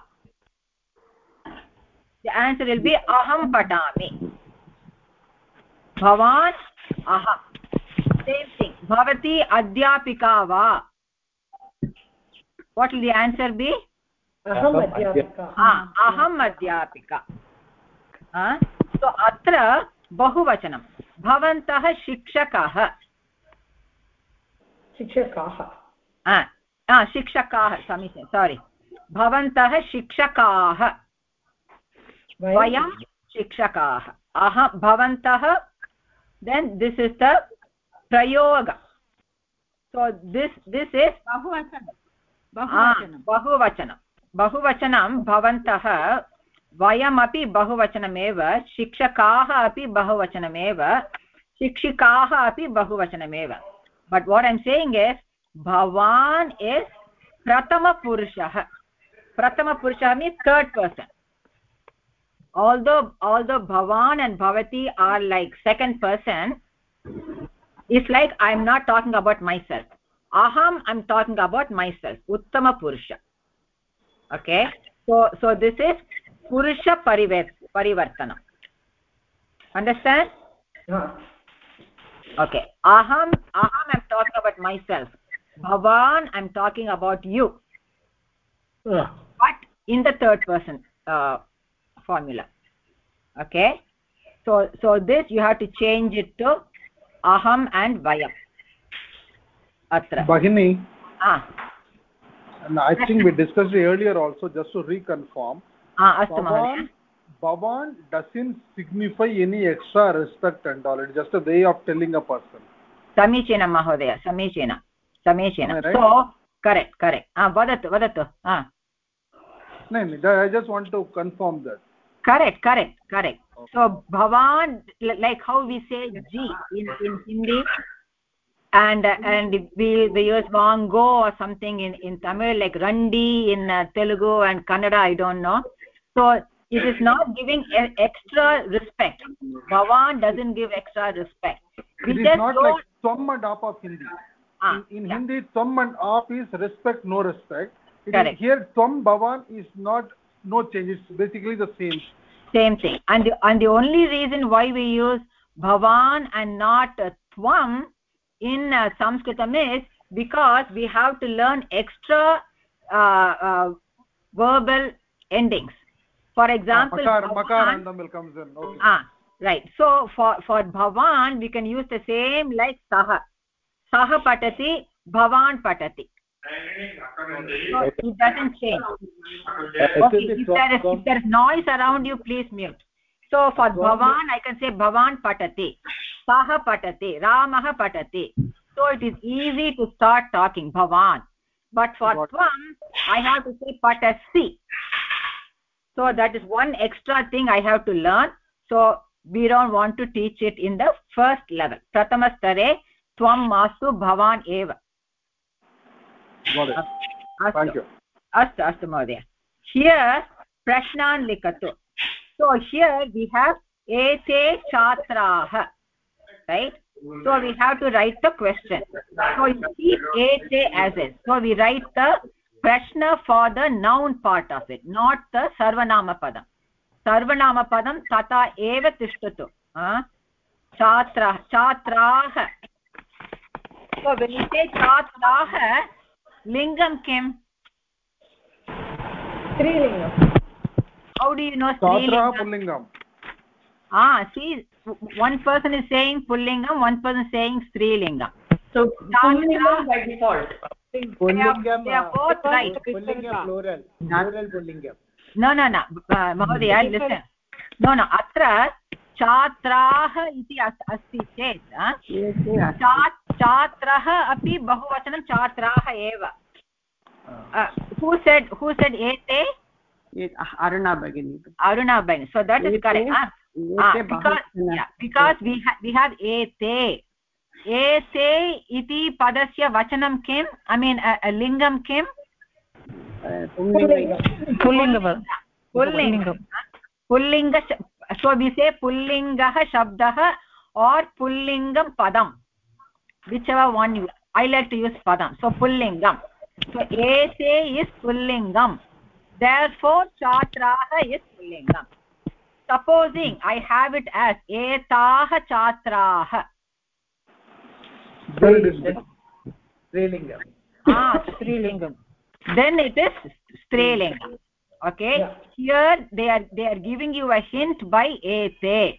[SPEAKER 1] the answer will be aham patami. Bhavan aham. Same thing, bhavati adhyapika va, what will the answer be?
[SPEAKER 15] aham adhyapika.
[SPEAKER 1] Aham adhyapika. So atra bahuvachanam, bhavantah shikshakaah sorry, bhavantah shikshakaah, vayam shikshakaah, aham bhavantah, then this is the prayoga. So this is bahuvachanam bhavantah, vayam api bahuvachanameva, shikshakaah api bahuvachanameva, shikshikaah api bahuvachanameva. But what I'm saying is bhavan is pratama purushah. Pratama purushah means third person. Although bhavan and bhavati are like second person, it's like I'm not talking about myself. Aham, I'm talking about myself, uttama purusha. Okay, so this is purusha parivartana. Understand? Okay, aham I'm talking about myself, bhavan I'm talking about you, but in the third person formula. Okay, so this you have to change it to aham and vayam. Atra
[SPEAKER 7] Bhagini, and I think we discussed it earlier also, just to reconfirm. Bhavan doesn't signify any extra respect and all. It's just a way of telling a person.
[SPEAKER 1] Samichina Mahodaya, Samichina. Right? So correct. Vadatu.
[SPEAKER 7] No, I just want to confirm that.
[SPEAKER 1] Correct. Okay. So bhavan, like how we say G in Hindi, and we use vango or something in Tamil, like randi in Telugu and Kannada, I don't know. So it is not giving extra respect. Bhavan doesn't give extra respect.
[SPEAKER 7] It is not like Twam and Aap of Hindi. In Hindi, Twam and Aap is respect, no respect. Correct. Here, Twam, Bhavan is not, no change. It's basically the same.
[SPEAKER 1] Same thing. And the only reason why we use Bhavan and not Twam in Sanskritam is because we have to learn extra verbal endings. For example,
[SPEAKER 7] Makarandam comes in. Okay.
[SPEAKER 1] Right. So for bhavan we can use the same like saha patati, bhavan patati. So it doesn't change. Okay. If there is noise around you, please mute. So for bhavan I can say bhavan patati, saha patati, ramah patati. So it is easy to start talking bhavan. But for tvam I have to say patasi. So that is one extra thing I have to learn. So we don't want to teach it in the first level. Pratama stare tvam mastu bhavan eva.
[SPEAKER 7] Got it. Thank you.
[SPEAKER 1] Astu Mahodaya. Here prashnan likatu. So here we have ete chatraah, right? So we have to write the question. So you keep ete as is. So we write the prashna for the noun part of it, not the sarvanama padam. Sarvanama padam tata eva tishtatu. Chatraah. So when you say chatraah, lingam kim? how do you know
[SPEAKER 7] Chatra
[SPEAKER 1] Strilingam?
[SPEAKER 7] Pullingam.
[SPEAKER 1] See, one person is saying Pullingam, one person is saying Strilingam.
[SPEAKER 9] So Pullingam by default.
[SPEAKER 8] Pullingam.
[SPEAKER 1] They are both right.
[SPEAKER 8] Pullingam plural. Plural Pullingam.
[SPEAKER 1] No, Mahodaya, listen. No, atra छात्राः इति अस्ति चेत् छात्रः अपि बहुवचनं छात्राः एव. Who said ete?
[SPEAKER 4] Aruna Bhagini.
[SPEAKER 1] So that is correct. Because we have ete. Ete iti padasya vachanam kim? I mean lingam kim? Pullinga. So we say pullingah shabdah or pullingam padam, whichever one I like to use padam. So pullingam. So ete is pullingam, therefore chatraah is pullingam. Supposing I have it as etaah chatraah,
[SPEAKER 8] Strilingam.
[SPEAKER 1] Strilingam, then it is Strilingam. Okay, here they are giving you a hint by ete.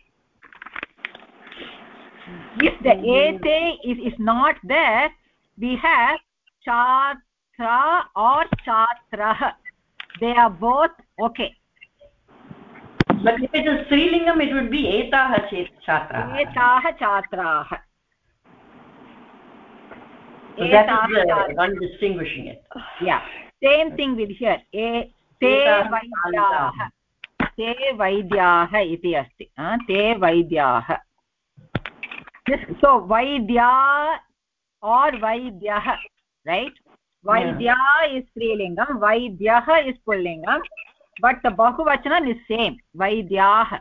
[SPEAKER 1] If the ete is not there, we have chatra or chatrah. They are both okay.
[SPEAKER 9] But if it is Strilingam, it would be etaah chatraah.
[SPEAKER 1] Etaah chatraah.
[SPEAKER 9] So that is the one distinguishing it.
[SPEAKER 1] Yeah, same thing with here. te vaidyaah iti asti. Te vaidyaah. So vaidya or vaidyah, right? Vaidya is Strilingam, vaidyah is Pullingam, but the bahuvachanam is same, vaidyaah.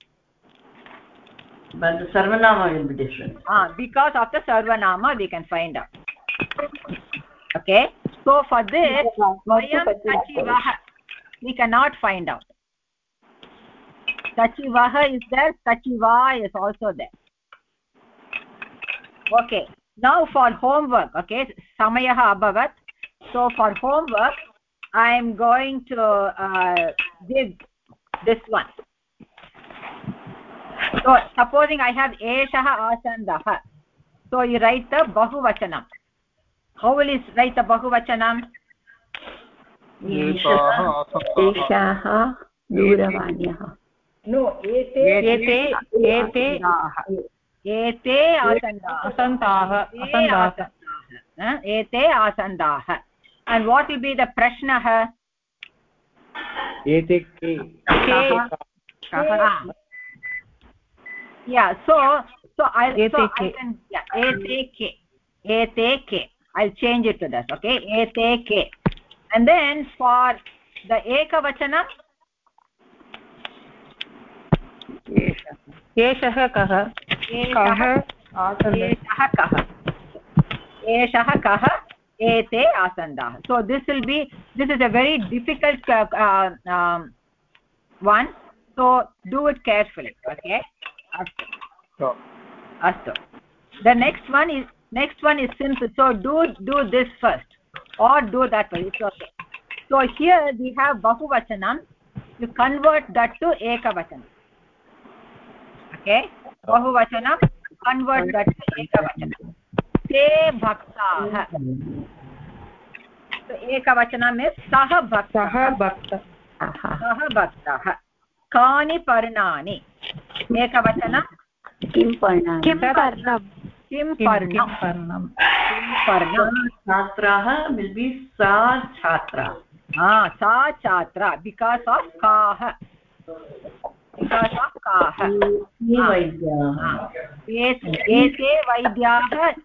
[SPEAKER 9] But the sarvanama will be different.
[SPEAKER 1] Because of the sarvanama we can find out. Okay, so for this vayam sachivah we cannot find out. Sachivah is there, sachiva is also there. Okay, now for homework. Okay, samayah abhavat. So for homework I am going to give this one. So supposing I have eshah asandah, so you write the bahuvachanam. How will you write the bahuvachanam?
[SPEAKER 14] Eshaah duravanyah.
[SPEAKER 15] No, ete
[SPEAKER 10] asandaah.
[SPEAKER 1] Ete asandaah. And what will be the prashnah?
[SPEAKER 8] Ete ke.
[SPEAKER 1] Yeah, so I can ete ke. I'll change it to that. Okay, ete ke. And then for the ekavachanam,
[SPEAKER 10] eshah kah.
[SPEAKER 1] eshah kah ete asandah. So this is a very difficult one, so do it carefully. Okay, astu. The next one is simple, so do this first or do that one. It's okay. So here we have bahuvachanam, you convert that to ekavachanam. Okay, bahuvachanam, convert that to ekavachanam. Te bhaktaah. So ekavachanam is sah bhaktaah. Kani parnani. Ekavachanam
[SPEAKER 14] kim parnam.
[SPEAKER 9] Chatraah will be sa chatra.
[SPEAKER 1] Sa chatra, because of kaah. Ete vaidyaah.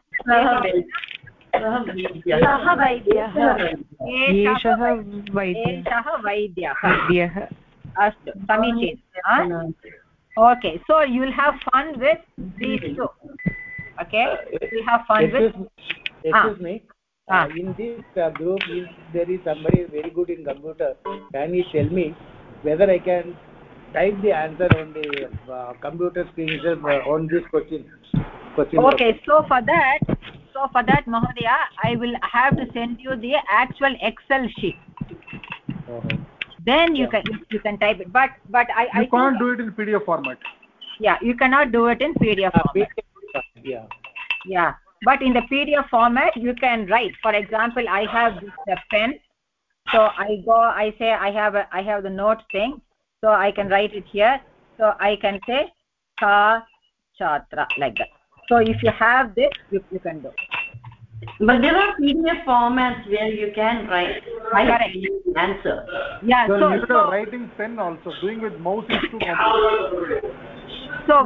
[SPEAKER 1] Eshah vaidyah. Astu, samichinam. Okay, so you'll have fun with these two. Okay, we'll have fun with.
[SPEAKER 8] Excuse me. In this group, if there is somebody very good in computer, can you tell me whether I can type the answer on the computer screen itself on this question?
[SPEAKER 1] Okay, so for that, Mahodaya, I will have to send you the actual Excel sheet. then you can type it. But I
[SPEAKER 7] can't do it in PDF format.
[SPEAKER 1] Yeah, you cannot do it in PDF format. Yeah, but in the PDF format you can write. For example, I have this pen, so I say I have the note thing, so I can write it here. So I can say ka chatra, like that. So if you have this, you can do.
[SPEAKER 9] But there are PDF formats where you can write answer.
[SPEAKER 7] Yeah. So you have a writing pen also. Doing with mouse is too complicated.
[SPEAKER 1] So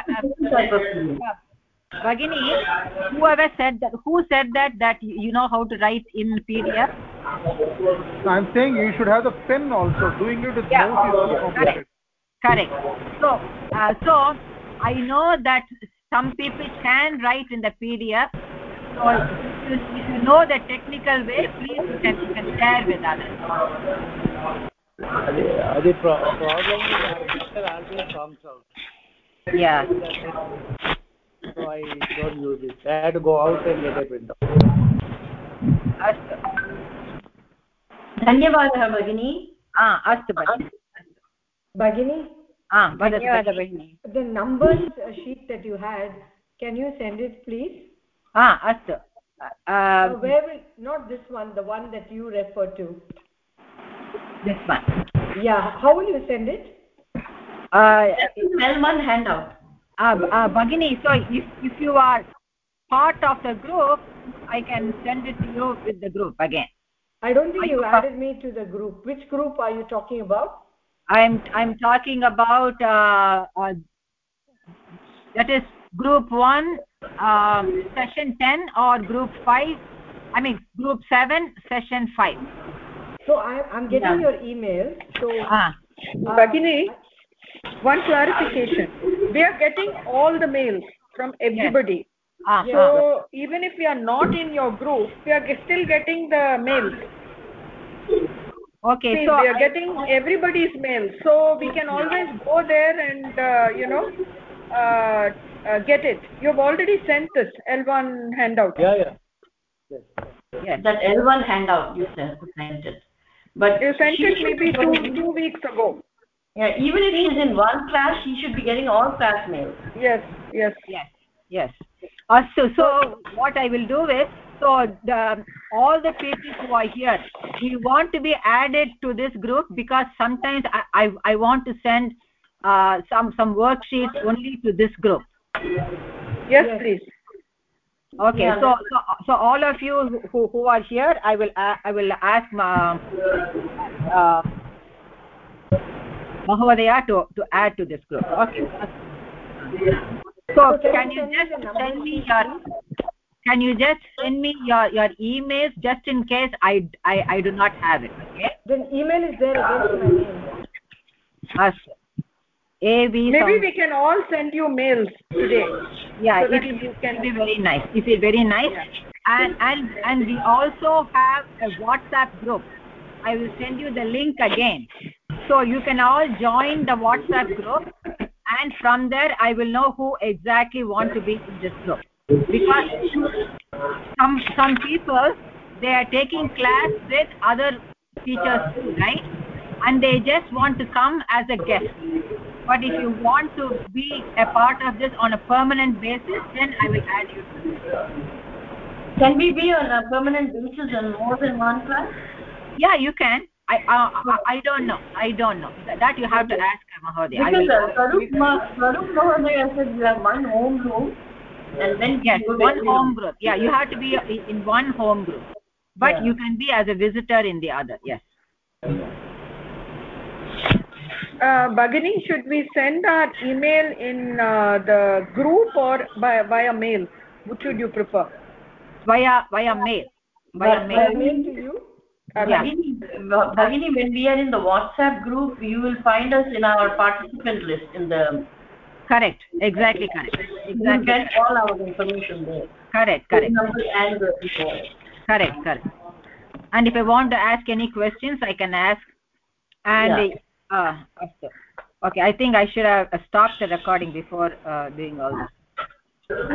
[SPEAKER 1] Bhagini, who said that you know how to write in PDF?
[SPEAKER 7] I'm saying you should have the pen also. Doing it with mouse is too complicated.
[SPEAKER 1] Correct. So I know that some people can write in the PDF. So if you know the technical way, please you can share with others.
[SPEAKER 8] The problem is our picture always comes out.
[SPEAKER 1] Yeah.
[SPEAKER 8] So I don't use it. I had to go out and get a printout.
[SPEAKER 1] Astu.
[SPEAKER 9] धन्यवादः भगिनी.
[SPEAKER 1] अस्तु भगिनी.
[SPEAKER 15] Bhagini?
[SPEAKER 1] धन्यवादः भगिनी.
[SPEAKER 15] The numbers sheet that you had, can you send it please?
[SPEAKER 1] Astu.
[SPEAKER 15] Where will, not this one, the one that you refer to.
[SPEAKER 1] This one.
[SPEAKER 15] Yeah, how will you send it?
[SPEAKER 9] L1 handout.
[SPEAKER 1] Bhagini, so if you are part of the group, I can send it to you with the group again.
[SPEAKER 15] I don't think you added me to the group. Which group are you talking about?
[SPEAKER 1] I'm talking about that is group 1 session 10 or group 5, I mean group 7 session 5.
[SPEAKER 15] So I'm getting your email. So
[SPEAKER 6] Bhagini, one clarification. We are getting all the mails from everybody. Yes. So even if we are not in your group, we are still getting the mails.
[SPEAKER 1] Okay.
[SPEAKER 6] See,
[SPEAKER 1] so
[SPEAKER 6] we are getting everybody's mail, so we can always go there and get it. You've already sent this L1 handout.
[SPEAKER 8] Yeah.
[SPEAKER 9] Yes. That L1 handout you sent it. But
[SPEAKER 6] you sent it maybe two weeks ago.
[SPEAKER 9] Yeah, even if she's in one class, she should be getting all class mails.
[SPEAKER 6] Yes.
[SPEAKER 1] So what I will do is, all the people who are here, we want to be added to this group because sometimes I want to send some worksheets only to this group.
[SPEAKER 6] Yes, please.
[SPEAKER 1] Okay. Yeah, so all of you who are here, I will ask Mahodaya to add to this group. Okay. So can you just send me your emails just in case I do not have it? Okay.
[SPEAKER 15] Then email is there against my name.
[SPEAKER 6] Maybe we can all send you mails today.
[SPEAKER 1] Yeah, so it will be very nice. It is very nice. Yeah. And we also have a WhatsApp group. I will send you the link again. So you can all join the WhatsApp group, and from there I will know who exactly want to be in this group. Because some people, they are taking class with other teachers too, right? And they just want to come as a guest. But if you want to be a part of this on a permanent basis, then I will add you to this.
[SPEAKER 9] Can we be on a permanent basis in more than one class?
[SPEAKER 1] Yeah, you can. I don't know. That you have to ask Mahodaya.
[SPEAKER 9] Because Sarup Mahodaya said we have one home group, and then
[SPEAKER 1] one home group. Yeah, you have to be in one home group, but you can be as a visitor in the other. Yes.
[SPEAKER 6] Bhagini, should we send our email in the group or via mail? Which would you prefer?
[SPEAKER 1] Via mail.
[SPEAKER 15] Via mail to you?
[SPEAKER 9] Bhagini, when we are in the WhatsApp group, you will find us in our participant list in the.
[SPEAKER 1] Correct. Exactly correct.
[SPEAKER 9] You get all our information there.
[SPEAKER 1] Correct.
[SPEAKER 9] Number and the report.
[SPEAKER 1] Correct. And if I want to ask any questions, I can ask. And okay, I think I should have stopped the recording before doing all this.